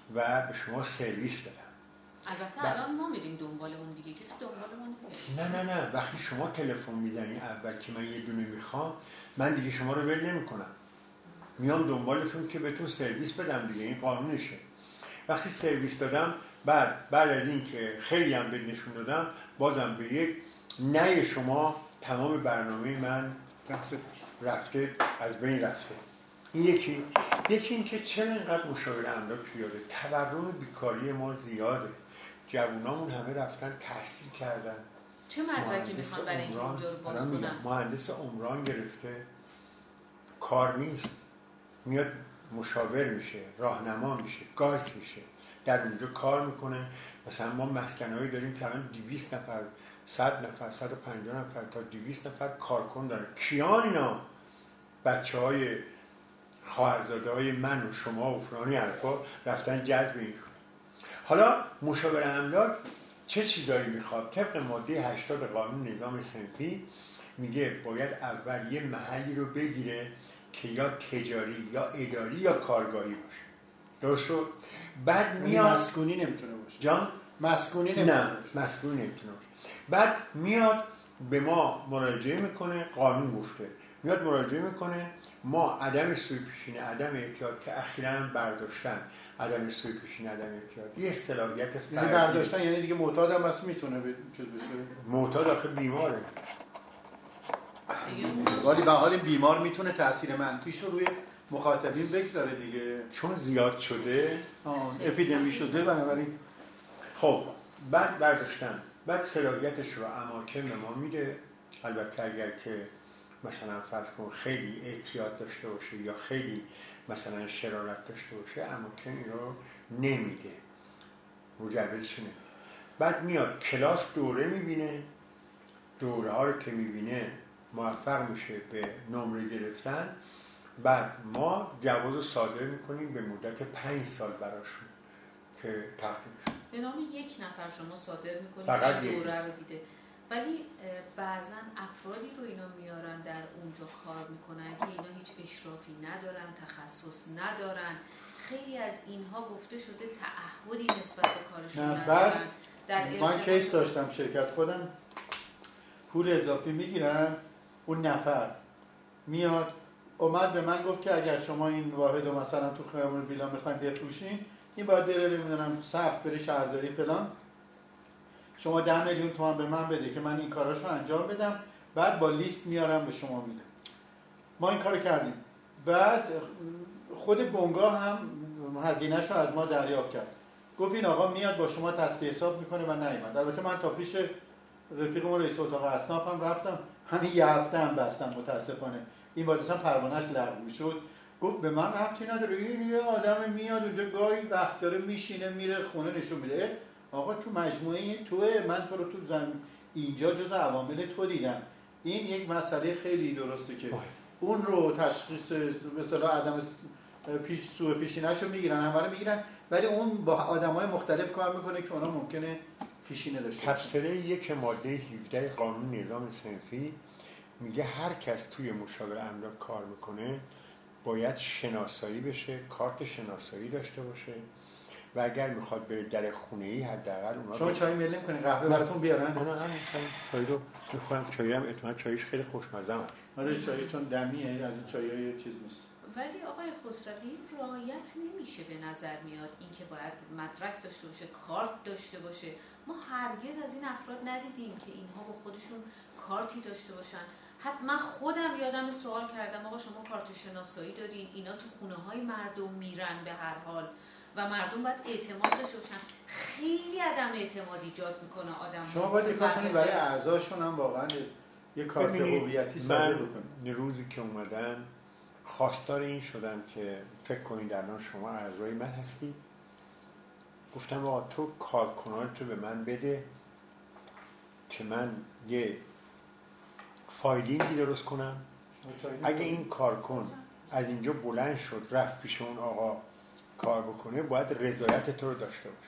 و به شما سرویس بدم. البته الان ما میریم دنبال اون دیگه، کسی دنبال ما نمیره. نه وقتی شما تلفن میزنی اول که من یه دونه میخوام، من دیگه شما رو ول نمیکنم، میام دنبالتون که بهتون سرویس بدم دیگه، این قانونشه. وقتی سرویس دادم، بعد از این که خیلی هم بد نشون دادم، بازم به یک نه شما تمام برنامه من رفته، از بین رفته. این یکی این که چرا اینقدر مشاور املاک پیاده؟ تورم بیکاری ما زیاده، جوونامون همه رفتن تحصیل کردن. چه مدرکی میخوان برای اینکه اونجا رو باز کنن؟ مهندس عمران گرفته، کار نیست، میاد مشاور میشه، راهنما میشه، گاید میشه، در اونجا کار میکنه. مثلا ما مسکنهایی داریم که الان 200 نفر، 100 نفر، 150 نفر تا 200 نفر کارکن داره. کیان اینا؟ بچه های خواهرزاده های من و شما و فلانی حرفا رفتن جذب این. حالا مشاور املاک چه چیزایی میخواد؟ طبق ماده 80 قانون نظام صنفی میگه باید اول یه محلی رو بگیره که یا تجاری یا اداری یا کارگاهی باشه. درست شد؟ بعد میاد مسکونی نمیتونه باشه. جان؟ مسکونی نمیتونه باشه. مسکونی نمیتونه باشه. بعد میاد به ما مراجعه میکنه، قانون گفته، میاد مراجعه میکنه، ما عدم سوء پیشینه، عدم احتیاط که اخیراً هم برداشتن، عدم سوء پیشینه، عدم احتیاط، یه صلاحیت یعنی برداشتن، یعنی دیگه معتاد هم بس میتونه چیز بشه. معتاد آخه بیماره، ولی به حال بیمار میتونه تاثیر منفیش رو روی مخاطبین بگذاره دیگه، چون زیاد شده، اپیدمی شده. بنابراین خب بعد برداشتن، بعد صلاحیتش رو اماکن به ما میده. البته اگر که مثلا فرض کن خیلی احتیاط داشته باشه یا خیلی مثلا شرارت داشته باشه، اماکن این رو نمیده، مجوزش نمیده. بعد میاد کلاس دوره میبینه، دوره ها رو که میبینه موفق میشه به نمره گرفتن. بعد ما جواز رو صادر میکنیم به مدت 5 سال براشون که تقدیم شد. به نام یک نفر شما صادر میکنید فقط که دوره رو دیده. ولی بعضا افرادی رو اینا میارن در اونجا کار میکنن که اینا هیچ اشرافی ندارن، تخصص ندارن. خیلی از اینها گفته شده تعهدی نسبت به کارشون ندارن. من کیس داشتم، شرکت خودم پول اضافی میگیرن، اون نفر میاد اومد به من گفت که اگر شما این واحد رو مثلا تو خیابون ویلا میخواین بفروشین، این باید بره نمیدونم ثبت بره شهرداری فلان، شما 10 میلیون تومان به من بده که من این کاراشو انجام بدم، بعد با لیست میارم به شما میدم. ما این کارو کردیم. بعد خود بنگاه هم هزینه‌شو از ما دریافت کرد، گفت این آقا میاد با شما تصفیه حساب میکنه و نیومد. البته من تا پیش رفیقمون رئیس اتاق اصناف هم رفتم، همین یه هفته هم بستم متاسفانه. این باید اصلا پروانه‌اش لغو شد. گفت به من ربطی نداره، این یه آدم میاد اونجا گاهی وقت داره میشینه میره خونه نشون میده. آقا تو مجموعه این توه، من تو رو تو اینجا جز عوامل تو دیدم. این یک مسئله خیلی درسته که اون رو تشخیص به اصطلاح عدم سوء پیشینه‌اش رو میگیرن، همه رو میگیرن، ولی اون با آدم‌های مختلف کار میکنه که اونا ممکنه پیشینه داشته باشه. تفسیر یک ماده 17 قانون نظام صنفی میگه هر کس توی مشاور املاک کار میکنه باید شناسایی بشه، کارت شناسایی داشته باشه و اگر میخواد بره در خونه‌ای حداقل اونا. شما چای میل نمی‌کنی قهوه براتون بیارن؟ نه همین چای رو میخورم. چای هم اتفاقا چایش خیلی خوشمزه است. آره چای چون دمیه، از این چایای چیز نیست. ولی آقای خسروی رعایت نمیشه به نظر میاد، اینکه باید مدرک داشته باشه، کارت داشته باشه. ما هرگز از این افراد ندیدیم که اینها با خودشون کارتی داشته باشن. حتما خودم یادم سوال کردم آقا شما کارت شناسایی دارین؟ اینا تو خونه های مردم میرن به هر حال و مردم باید اعتماد داشته باشن. خیلی عدم اعتماد ایجاد میکنه آدم. شما باید کار کنید برای اعضاشون هم واقعا یه کارت هویتی صادر بکنید. من روزی که اومدن خواستار این شدم که فکر کنید الان شما اعضای من هستید. گفتم آقا تو کارکنانتو به من بده که من یه فایلینگی درست کنم. اگه این کارکن از اینجا بلند شد رفت پیش اون آقا کار بکنه، باید رضایت تو رو داشته باشه.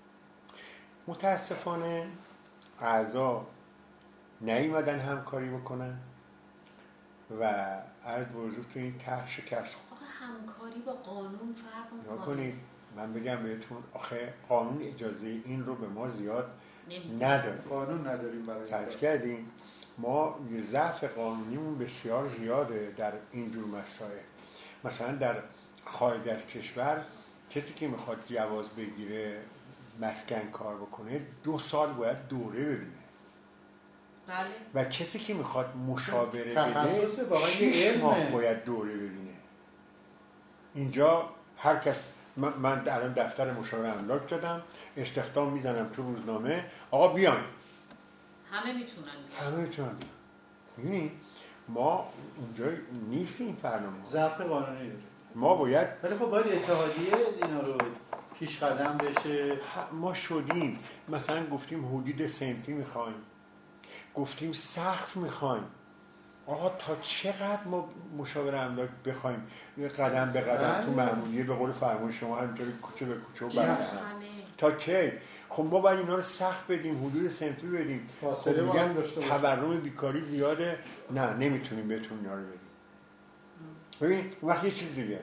متاسفانه اعضا نیومدن همکاری بکنن و عرض بزرگ تو این طرح شکست. آقا همکاری با قانون فرق میکنه. کنید من بگم بهتون آخه قانون اجازه این رو به ما زیاد نمی‌ده. نداره. قانون نداریم برای این ترک کار. کردیم ما یه ضعف قانونیمون بسیار زیاده در اینجور مسائل. مثلا در خارج از کشور کسی که میخواد جواز بگیره مسکن کار بکنه 2 سال باید دوره ببینه بله. و کسی که میخواد مشاوره تخصص بده واقعا یه 6 ماه علمه. باید دوره ببینه. اینجا هر کس من الان دفتر مشاور املاک دادم، استخدام میزنم تو روزنامه، آقا بیاین، همه میتونن بیان. همه میتونن بیان. می‌بینی ما اونجا نیست این برنامه. ضعف قانونی داره. ما باید ولی خب باید اتحادیه اینا رو پیش قدم بشه. ما شدیم مثلا گفتیم حدود صنفی میخوایم، گفتیم سقف میخوایم. آقا تا چقدر ما مشاور املاک بخوایم قدم به قدم تو مأموریه به قول فرمون شما همینطوری کوچه به کوچه و اینا برهم همه تا کی؟ خب ما باید اینا رو سقف بدیم، حدود صنفی بدیم. فاصله خب با میگن هم داشته باشیم. تورم بیکاری زیاده، نه نمیتونیم بهتون اینا رو بدیم. ببین وقتی یه چیز دیگه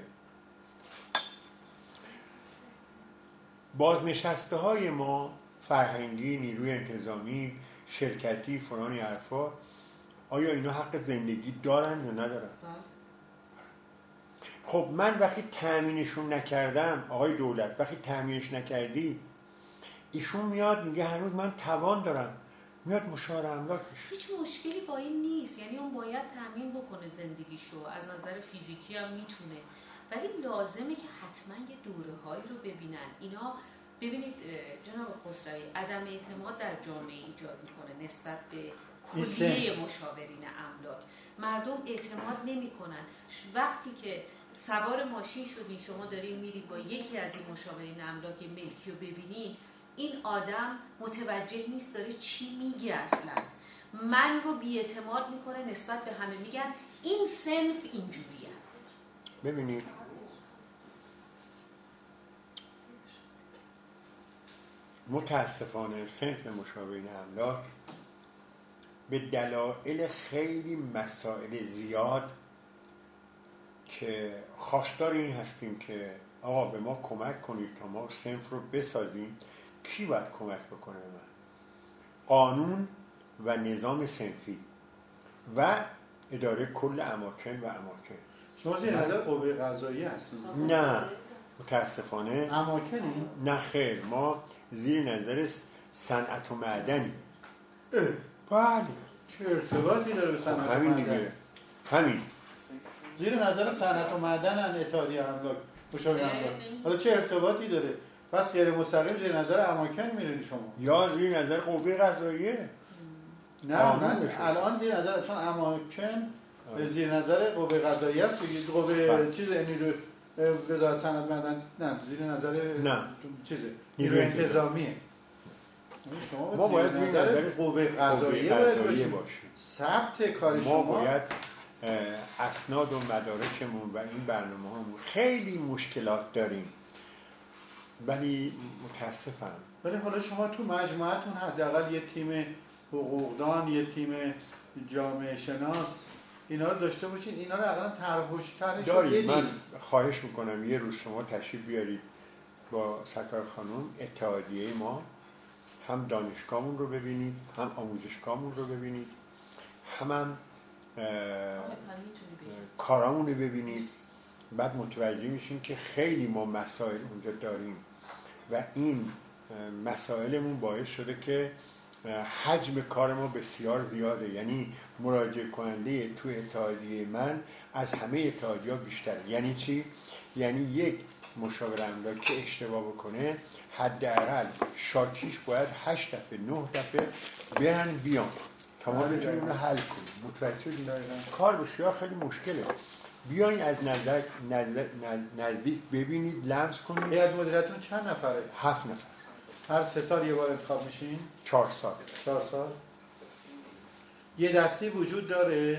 بازنشسته های ما فرهنگی، نیروی انتظامی، شرکتی، فلان حرفا، آیا اینا حق زندگی دارن یا ندارن؟ خب من وقتی تأمینشون نکردم، آقای دولت وقتی تأمینش نکردی، ایشون میاد میگه هنوز من توان دارم، میاد مشاور املاک میشه. هیچ مشکلی با این نیست، یعنی اون باید تامین بکنه زندگیشو، از نظر فیزیکی هم میتونه، ولی لازمه که حتما یه دوره‌هایی رو ببینن. اینا ببینید جناب خسروی، عدم اعتماد در جامعه ایجاد میکنه نسبت به کلیه مشاورین املاک. مردم اعتماد نمیکنن. وقتی که سوار ماشین شدین شما دارین میرید با یکی از این مشاورین املاک ملکی رو ببینین، این آدم متوجه نیست داره چی میگه اصلا. من رو بی‌اعتماد میکنه نسبت به همه، میگن این صنف اینجوریه. ببینید متاسفانه صنف مشاورین املاک به دلایل خیلی مسائل زیاد که خواستار این هستیم که آقا به ما کمک کنید تا ما صنف رو بسازیم. کی باید کمک بکنه به من؟ قانون و نظام صنفی و اداره کل اماکن و اماکن. شما زیر نظر قوه قضاییه هستید؟ نه متاسفانه اماکنی؟ نه خیر، ما زیر نظر صنعت و معدنی. بله چه ارتباطی داره به صنعت و همین معدن؟ دیگه، همین زیر نظر صنعت و معدن اتحادیه املاک، مشاور املاک. حالا چه ارتباطی داره؟ پس غیر مستقیم زیر نظر اماکن میرین شما. یا زیر نظر قوه قضاییه. نه من الان زیر نظر، چون اماکن زیر نظر قوه قضاییه است دیگه. قوه چیز نیروی وزارت صنعت معدن نه، زیر نظر نه چیزه نیروی انتظامیه. ما باید زیر نظر قوه قضاییه باشیم. ثبت کار ما شما باید اسناد و مدارکمون و این برنامه‌هامون خیلی مشکلات داریم، ولی متاسفم. ولی حالا شما تو مجموعتون حداقل یه تیم حقوقدان، یه تیم جامعه شناس اینا رو داشته باشین، اینا رو حداقل طرحش داریم. من خواهش میکنم یه روز شما تشریف بیارید با سرکار خانم اتحادیه ما، هم دانشگاهمون رو ببینید، هم آموزشگاهمون رو ببینید، هم کارامون رو ببینید. بعد متوجه میشین که خیلی ما مسائل اونجا داریم و این مسائلمون باعث شده که حجم کار ما بسیار زیاده. یعنی مراجعه کننده تو اتحادیه من از همه اتحادیه‌ها بیشتره. یعنی چی؟ یعنی یک مشاور املاک که اشتباه بکنه حداقل شاکیش باید 8 دفعه 9 دفعه برن بیان تا ما بتونیم اون رو حل کنیم. متوجه کار بسیار خیلی مشکله. بیاین از نزدیک ببینید، لمس کنید. هیئت مدیرتون چند نفره؟ 7 نفر. هر 3 سال یه بار انتخاب میشین؟ 4 سال. 4 سال. یه دستی وجود داره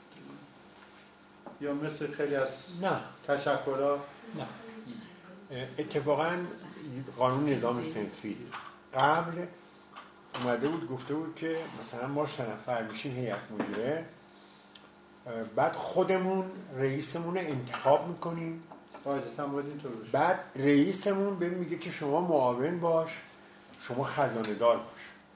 یا مثل خیلی از نه تشکل‌ها؟ نه. اتفاقا قانون نظام صنفی قبل اومده بود گفته بود که مثلا ما 3 نفر میشیم هیئت مدیره، بعد خودمون رئیسمون رو انتخاب میکنیم قاعدتا باید اینطور باشه. بعد رئیسمون بهم میگه که شما معاون باش، شما خزانه دار باش.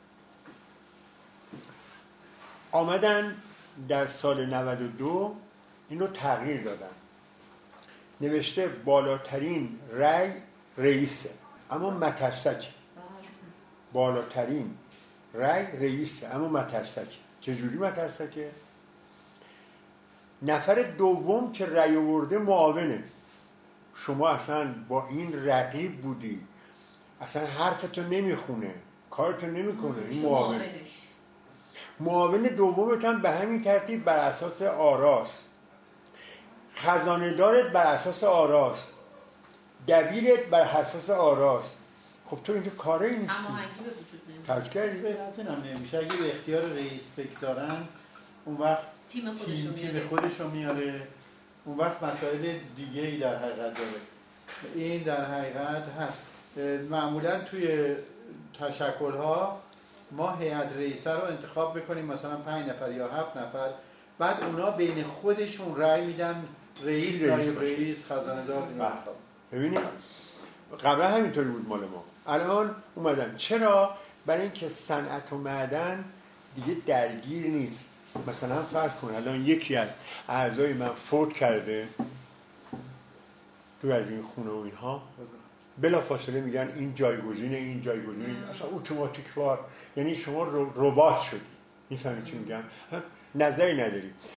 آمدن در سال 92 اینو تغییر دادن، نوشته بالاترین رأی رئیسه اما مترسک. بالاترین رأی رئیسه اما مترسک. چجوری مترسکه؟ نفر دوم که رأی آورده معاونه. شما اصلا با این رقیب بودی، اصلا حرفتو نمیخونه، کارتو نمیکنه، این معاونه. معاون دومت هم به همین ترتیب بر اساس آراست، خزانه دارت بر اساس آراست، دبیرت بر اساس آراست. خب تو اینکه کاری نیستی، اما هنگی به وجود نمیاد. ترک کردی؟ به این هم نمیشه. اگه به اختیار رئیس بگذارن اون وقت تیم تیم خودشو میاره، اون وقت مسائل دیگه ای در حقیقت داره. این در حقیقت هست. معمولا توی تشکل‌ها ما هیئت رئیسه رو انتخاب بکنیم، مثلا 5 نفر یا 7 نفر، بعد اونا بین خودشون رأی میدن رئیس، نایب رئیس، خزانه دار. ببینید قبلا همینطوری بود مال ما. الان اومدن. چرا؟ برای اینکه صنعت و معدن دیگه درگیر نیست. مثلا فرض کن الان یکی از اعضای من فوت کرده تو از این خونه و اینها، بلا فاصله میگن این جایگزینه، این جایگزینه، اصلا اتوماتیک وار، یعنی شما ربات شدی. میفهمی چی میگم؟ نظری نداری.